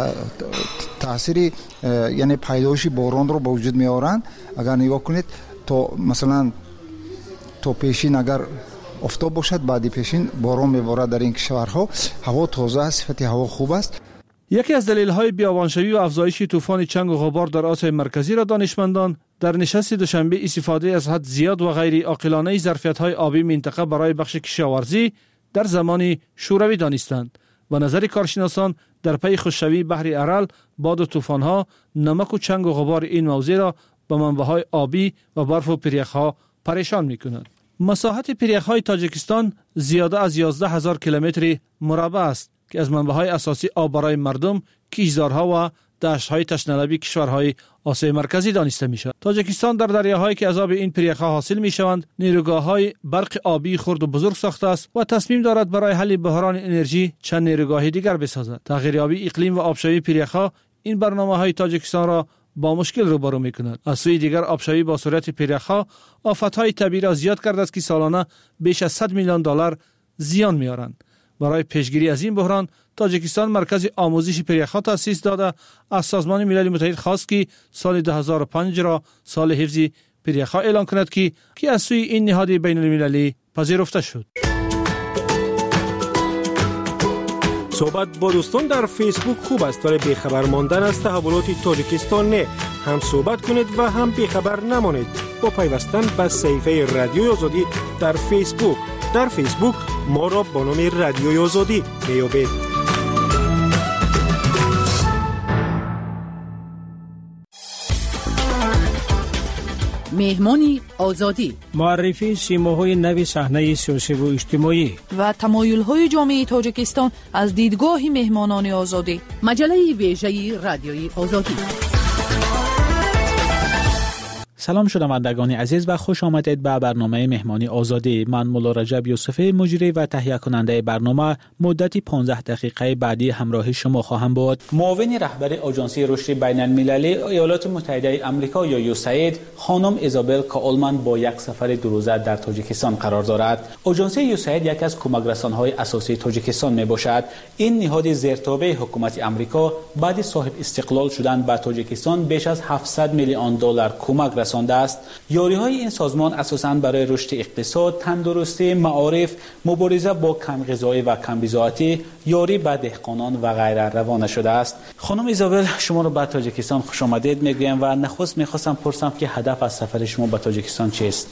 تاثیر یعنی پیدایش باران رو به وجود می آورند. اگر نگاه کنید تو مثلا تو پیشین اگر افتاد باشد، بعدی پیشین باران میبارد در این کشورها، هوا تازه است، صفت هوا خوب است. یکی از دلایل بیابانشوی و افزایش طوفان چنگ و غبار در آسیای مرکزی را دانشمندان در نشست دوشنبه استفاده از حد زیاد و غیر عاقلانه ظرفیت‌های آبی منطقه برای بخش کشاورزی در زمان شوروی دانستند و نظر کارشناسان در پی خشکشوی بحر ارل، باد و طوفان‌ها، نمک و چنگ و غبار این موضوع را به منبع‌های آبی و برف و پیریخ‌ها پریشان می‌کند. مساحت پیریخ‌های تاجیکستان زیاده از یازده هزار کیلومتر مربع است که از منبع‌های اساسی آب برای مردم، کشتزارها و دشت‌های تشنه‌لبی کشورهای آسیای مرکزی دانسته می‌شود. تاجیکستان در دریاهایی که از آب این پیریخ‌ها حاصل می‌شوند، نیروگاه‌های برق آبی خرد و بزرگ ساخته است و تصمیم دارد برای حل بحران انرژی چند نیروگاه دیگر بسازد. تغییریابی اقلیم و آبشوی پیریخ‌ها این برنامه‌های تاجیکستان را با مشکل روبرو می‌کند. از سوی دیگر آبشوی با سرعت پیریخ‌ها آفت‌های طبیعی را زیاد کرده است که سالانه بیش از صد میلیون دلار زیان می‌آورند. برای پیشگیری از این بحران تاجیکستان مرکز آموزش پیریخ‌ها تأسیس داده از سازمان ملل متحد خواست که سال دو هزار و پنج را سال حفظ پیریخ‌ها اعلان کند که که از سوی این نهاد بین‌المللی پذیرفته شد. صحبت با دوستان در فیسبوک خوب است، ولی بیخبر ماندن از تحولات تاجیکستان نه. هم صحبت کنید و هم بیخبر نمانید با پیوستن به صفحه رادیوی آزادی در فیسبوک. در فیسبوک ما را با نام رادیوی آزادی میابید. مهمانی آزادی، معرفی سیماهای نوی صحنه سیاسی و اجتماعی و تمایل‌های جامعه تاجیکستان از دیدگاه مهمانان آزادی. مجله ویژه رادیوی آزادی. سلام شنوندگان عزیز و خوش آمدید به برنامه مهمانی آزادی. من مولا رجب یوسفی مجری و تهیه کننده برنامه مدتی پانزده دقیقه بعدی همراه شما خواهم بود. معاون رهبر آژانس رشد بین المللی ایالات متحده آمریکا یا یوساید خانم ایزابل کاولمن با یک سفر دو روزه در تاجیکستان قرار دارد. آژانس یوساید یک از کمک رسانهای اساسی تاجیکستان می باشد. این نهاد زیرتابع حکومت آمریکا بعد صاحب استقلال شدن به تاجیکستان بیش از هفتصد میلیون دلار کمک رسانده است. یاری‌های این سازمان اساساً برای رشد اقتصاد، تندرستی، معارف، مبارزه با کم غذایی و کم بضاعتی، یاری به دهقانان و غیره روانه شده است. خانم ایزابل شما رو به تاجیکستان خوش آمدید میگویم و نخست میخواستم پرسم که هدف از سفر شما به تاجیکستان چیست؟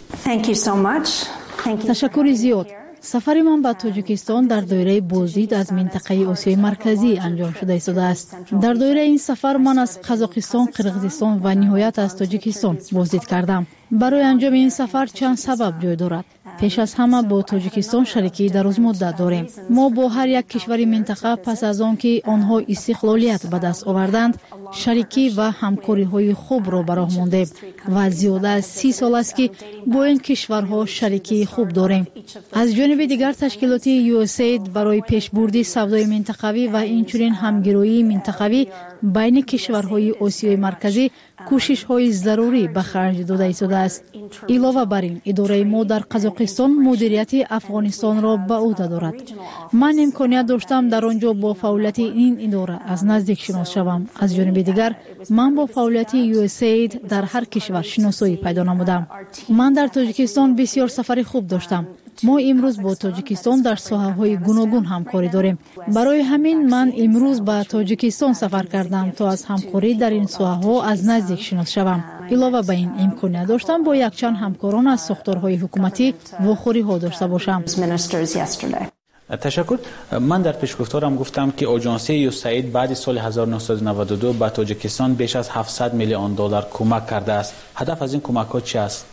تشکر زیاد. سفر من به تاجیکستان در دایره بازدید از منطقه آسیای مرکزی انجام شده ایستاده است. در دایره این سفر من از قزاقستان، قرقیزستان و نهایت از تاجیکستان بازدید کردم. برای انجام این سفر چند سبب جای دارد. پیش از همه با تاجیکستان شریکی دراز مدت داریم. ما با هر یک کشور منطقه پس از آن که آنها استقلالیت به دست آوردند شریکی و همکاری های خوب را به راه ماندیم و زیاده از سی سال است که با این کشورها شریکی خوب داریم. از جانب دیگر تشکیلات یو اس اید برای پیشبردی سودای منطقوی و اینچنین همگرایی منطقوی بین کشورهای آسیای مرکزی کوشش های ضروری به خرج داده ایستاده است. علاوه بر این اداره ما در قزاقستان مدیریت افغانستان را به عهده دارد. من امکانیت داشتم در آنجا با فعالیت این اداره از نزدیک شناس شوم. از جانب دیگر من با فعالیت یو اس اید در هر کشور شناسایی پیدا نمودم. من در تاجیکستان بسیار سفر خوب داشتم. ما امروز با تاجیکستان در ساحه‌های گوناگون همکاری داریم. برای همین من امروز به تاجیکستان سفر کردم تا از همکاری در این ساحه‌ها از نزدیک شناس شوم. علاوه بر این امکانیت داشتم با یک چند همکاران از ساختارهای حکومتی واخوری‌ها داشته باشم. تشکر. من در پیشگفتارم گفتم که آژانس یوساید بعد سال هزار و نهصد و نود و دو به تاجیکستان بیش از هفتصد میلیون دلار کمک کرده است. هدف از این کمک‌ها چی است؟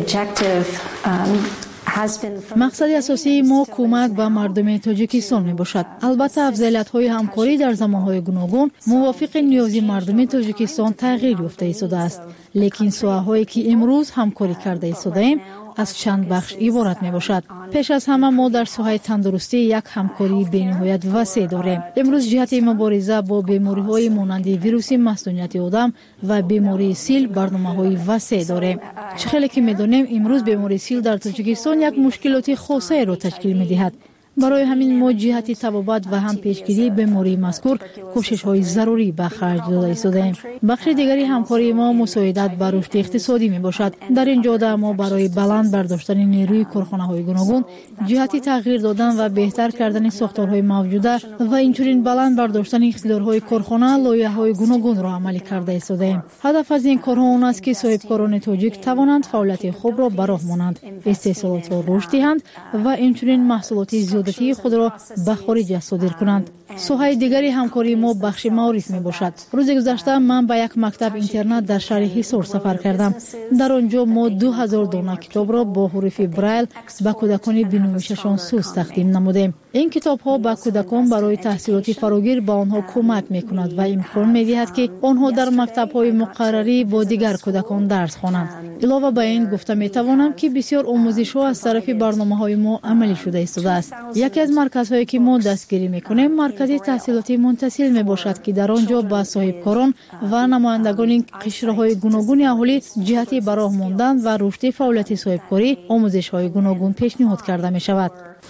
مقصد اساسی ما کمک به مردم تاجیکستان می باشد. البته افضلیت‌های همکاری در زمانهای گوناگون موافق نیاز مردم تاجیکستان تغییر یافته ایستاده است. لیکن ساحه‌هایی که امروز همکاری کرده ایستاده‌ایم از چند بخش عبارت می باشد. پیش از همه ما در ساحه تندرستی یک همکاری بی‌نهایت وسیع داریم. امروز جهت مبارزه با بیماری‌های مانند ویروس مسمومیت آدم و بیماری سیل برنامه‌های وسیع داریم. چه خیلی که می‌دانیم امروز بیماری سیل در تاجیکستان یک مشکلات خاصه را تشکیل می‌دهد. برای همین ما جهت تبابت و هم پیشگیری بیماری مذکور کوشش‌های ضروری به خرج داده ایستاده‌ایم. بخش دیگری همکاری ما مساعدت بر رشد اقتصادی میباشد. در این جاده ما برای بلند برداشتن نیروی کارخانه‌های گوناگون جهت تغییر دادن و بهتر کردن ساختارهای موجوده و اینچنین بلند برداشتن اقتدارهای کارخانه لایحه‌های گوناگون را عملی کرده ایستاده‌ایم. هدف از این کارها آن است که صاحبکاران تاجیک توانند فعالیت خود را به راه مانند، استحصالات را رشد دهند و اینچنین محصولات زیادتی خود را به خارج صادر کنند. ساحه دیگری همکاری ما بخش معارف می باشد. روز گذشته من به یک مکتب اینترنت در شهر حصار سفر کردم. در آنجا ما دو هزار دانه کتاب را با حروف برایل به کودکان بینویششان سوز تقدیم نمودیم. این کتاب ها به کودکان برای تحصیلات فراگیر به آنها کمک می کند و امکان می دهد که آنها در مکتب های مقرری با دیگر کودکان درس خوانند. علاوه بر این گفته می توانم که بسیار آموزش ها از طرف برنامه های ما عملی شده ایستاده است. یکی از مرکزهایی که ما دستگیری می کنیم مرکز تحصیلاتی منتسل می باشد که در آنجا با صاحبکاران و نمایندگان قشرهای گوناگون اهالی جهتی به راه ماندن و رشد فعالیت صاحبکاری آموزش های گوناگون پیشنهاد کرده می شود.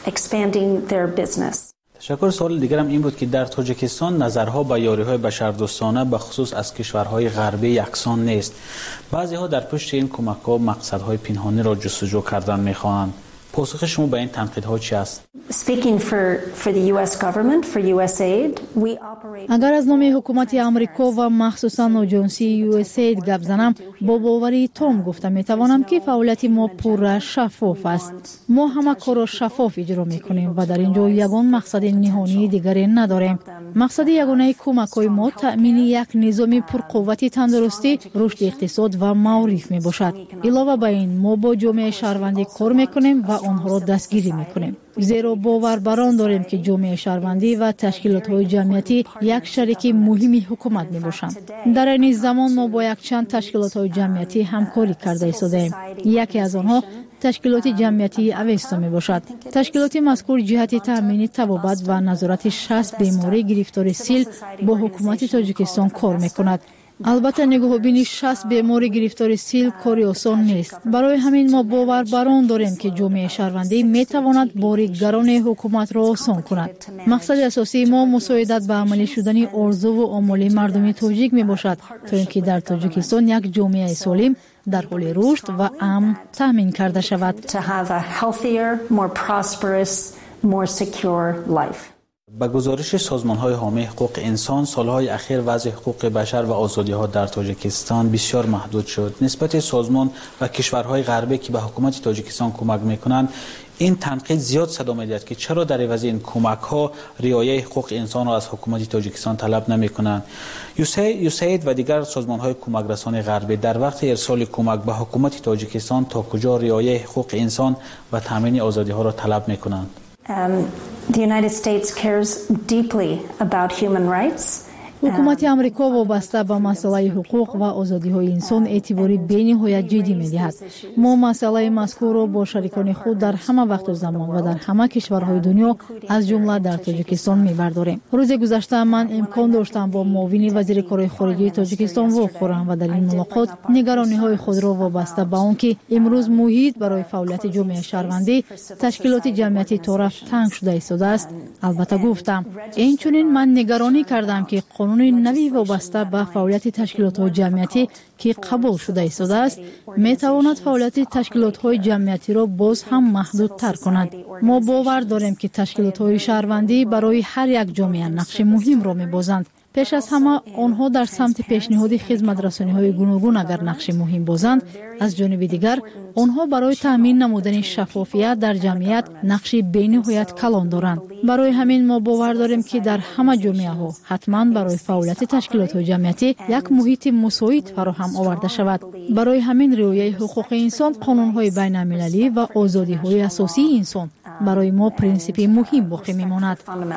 تشکر. سوال دیگرم این بود که در تاجیکستان نظرها به یاری‌های بشردوستانه به خصوص از کشورهای غربی یکسان نیست. بعضی‌ها در پشت این کمک‌ها مقصدهای پنهانی را جستجو کردن می‌خواهند. پاسخ شما به این تنقیدها چی است؟ اگر از نام حکومت آمریکا و مخصوصاً آژانس یو اس اید گپ زنم با باوری تام گفته می توانم که فعالیت ما پر شفاف است. ما همه کار را شفاف اجرا می کنیم و در اینجا یگان مقصد نهانی دیگری نداریم. مقصد یگانه کمک‌های ما تأمین یک نظام پرقوت تندرستی، رشد اقتصاد و معارف می باشد. علاوه بر این ما با جامعه شهروندی کار می کنیم و آنها را دستگیری می کنیم. زیرا باور بر آن داریم که جامعه شهروندی و تشکیلات‌های جمعیتی یک شریک مهمی حکومت می‌باشند. در این زمان ما با یک چند تشکیلات‌های جمعیتی همکاری کرده ایستاده‌ایم. یکی از آنها تشکیلات جمعیتی اوستا می باشد. تشکیلات مذکور جهت تامین طبابت و نظارت شصت بیماری گرفتار سیل با حکومت تاجیکستان کار می کند. البته نگاه بینی شصت بیماری گرفتار سیل کاری آسان نیست. برای همین ما باور بر آن داریم که جامعه شهروندی می تواند باری گران حکومت را آسان کند. مقصد اساسی ما مساعدت به عملی شدن آرزو و آمال مردم تاجیک می باشد تا اینکه در تاجیکستان یک جامعه سالم در حال رشد و امن تامین کرده شود. با گزارش سازمان‌های حامی حقوق انسان، سالهای اخیر وضع حقوق بشر و آزادی‌ها در تاجیکستان بسیار محدود شد. نسبت سازمان و کشورهای غربی که به حکومت تاجیکستان کمک می‌کنند، این تنقید زیاد صدا می‌دهد که چرا در عوض این کمک‌ها رعایت حقوق انسان را از حکومت تاجیکستان طلب نمی‌کنند. یوسید و دیگر سازمان‌های کمک رسان غربی در وقت ارسال کمک به حکومت تاجیکستان تا کجا رعایت حقوق انسان و تامین آزادی‌ها را طلب می‌کنند؟ Um, the United States cares deeply about human rights. حکومت امریکا وابسته به مسئله حقوق و آزادی‌های انسان اعتباری بی‌نهایت جدی می‌دهد. ما مسئله مذکور را با شریکان خود در همه وقت و زمان و در همه کشورهای دنیا از جمله در تاجیکستان می‌برداریم. روز گذشته من امکان داشتم با معاون وزیر کارهای خارجه تاجیکستان واخورم و در این ملاقات نگرانی‌های خود را وابسته به آنکه امروز محیط برای فعالیت جامعه شهروندی تشکیلات جمعیتی طرف تنگ شده ایستاده است. البته گفتم اینچنین من نگرانی کردم که قانون نوی وابسته به فعالیت تشکیلات‌های جمعیتی که قبول شده ایستاده است می‌تواند فعالیت تشکیلات‌های جمعیتی را باز هم محدودتر کند. ما باور داریم که تشکیلات‌های شهروندی برای هر یک جامعه نقش مهم را می‌بازند. پیش از همه آنها در سمت پیشنهاد خدمت‌رسانی‌های گوناگون اگر نقش مهم بازند، از جانب دیگر آنها برای تامین نمودن شفافیت در جمعیت نقش بی‌نهایت کلان دارند. برای همین ما باور داریم که در همه جامعه‌ها حتما برای فعالیت تشکیلات‌های جمعیتی یک محیط مساعد فراهم آورده شود. برای همین رعایت حقوق انسان، قانون‌های بین‌المللی و آزادی‌های اساسی انسان برای ما پرینسیپ مهم باقی می‌ماند.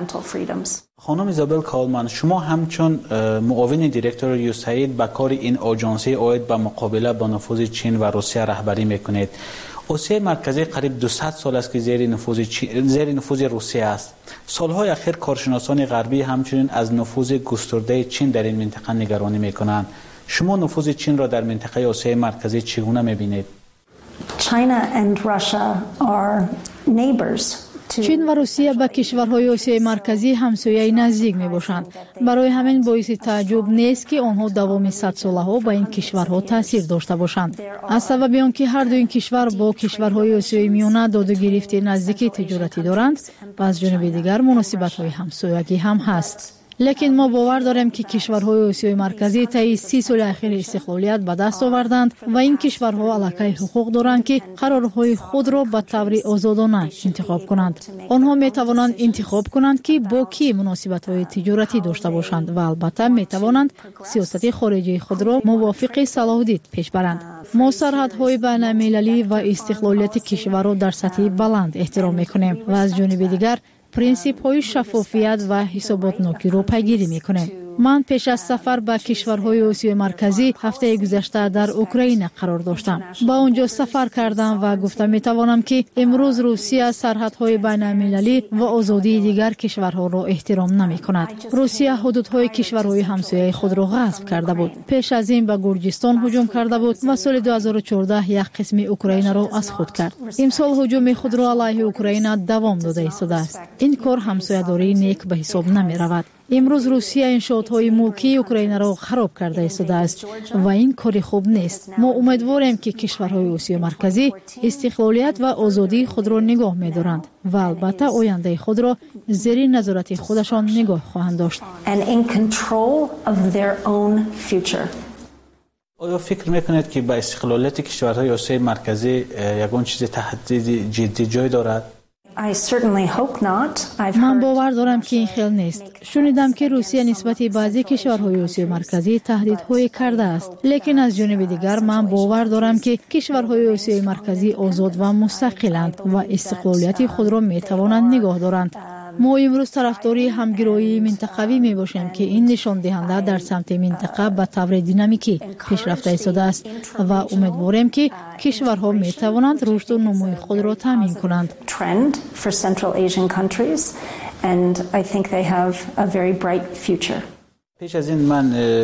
خانم ایزابل کالمن، شما همچون معاون دیرکتور یوسید به کار این آژانسی عاید به مقابله با نفوذ چین و روسیه رهبری میکنید. آسیای مرکزی قریب دویست سال است که زیر نفوذ چین، زیر نفوذ روسیه است. سالهای اخیر کارشناسان غربی همچنین از نفوذ گسترده چین در این منطقه نگرانی میکنند. شما نفوذ چین را در منطقه آسیای مرکزی چگونه میبینید؟ China and Russia are neighbors. چین و روسیه به کشورهای آسیای مرکزی همسایه نزدیک می باشند. برای همین باعث تعجب نیست که آنها دوام صد ساله ها به این کشورها تاثیر داشته باشند. از سبب آنکه هر دو این کشور با کشورهای آسیای میانه داد و گرفت نزدیکی تجارتی دارند و از جانب دیگر مناسبت‌های همسایگی هم هست. لیکن ما باور داریم که کشورهای آسیای مرکزی طی سی سال اخیر استقلالیت به دست آوردند و این کشورها علاقه حقوق دارند که قرارهای خود را به طور آزادانه انتخاب کنند. آنها می توانند انتخاب کنند که با کی مناسبت‌های تجارتی داشته باشند و البته می توانند سیاست خارجی خود را موافق صلاح دید پیش برند. ما سرحدهای بین‌المللی و استقلالیت کشور را در سطح بلند احترام می‌کنیم و از جانب دیگر پرینسیپ های شفافیت و حسابات نوکی رو پیگیری میکنیم. من پیش از سفر به کشورهای آسیای مرکزی هفته گذشته در اوکراین قرار داشتم. با اونجا سفر کردم و گفتم میتوانم که امروز روسیه سرحدهای بین‌المللی و آزادی دیگر کشورها را احترام نمیکند. روسیه حدودهای کشورهای همسایه خود را غصب کرده بود. پیش از این به گرجستان هجوم کرده بود و سال دو هزار و چهارده یک قسم اوکراین را از خود کرد. امسال هجوم خود را علیه اوکراین دوام داده ایستاده است. این کار همسایه‌داری نیک به حساب نمی رود. امروز روسیه انشاءات‌های ملکی اوکراین را خراب کرده ایستاده است و این کاری خوب نیست. ما امیدواریم که کشورهای آسیای مرکزی استقلالیت و آزادی خود را نگاه می‌دارند و البته آینده خود را زیر نظارت خودشان نگاه خواهند داشت. آیا فکر می‌کنید که با استقلالیت کشورهای آسیای مرکزی یگان چیز تهدید جدی جای دارد؟ من باور دارم که این خیلی نیست. شنیدم که روسیه نسبت بعضی کشورهای آسیای مرکزی تهدیدهای کرده است، لیکن از جانب دیگر من باور دارم که کشورهای آسیای مرکزی آزاد و مستقلند و استقلالیت خود را می توانند نگاه دارند. ما امروز طرفداری همگرایی منطقوی می باشیم که این نشان دهنده در سمت منطقه به طور دینامیکی پیشرفت ایستاده است و امیدواریم که کشورها می توانند رشد و نمو خود را تامین کنند. پیش از این من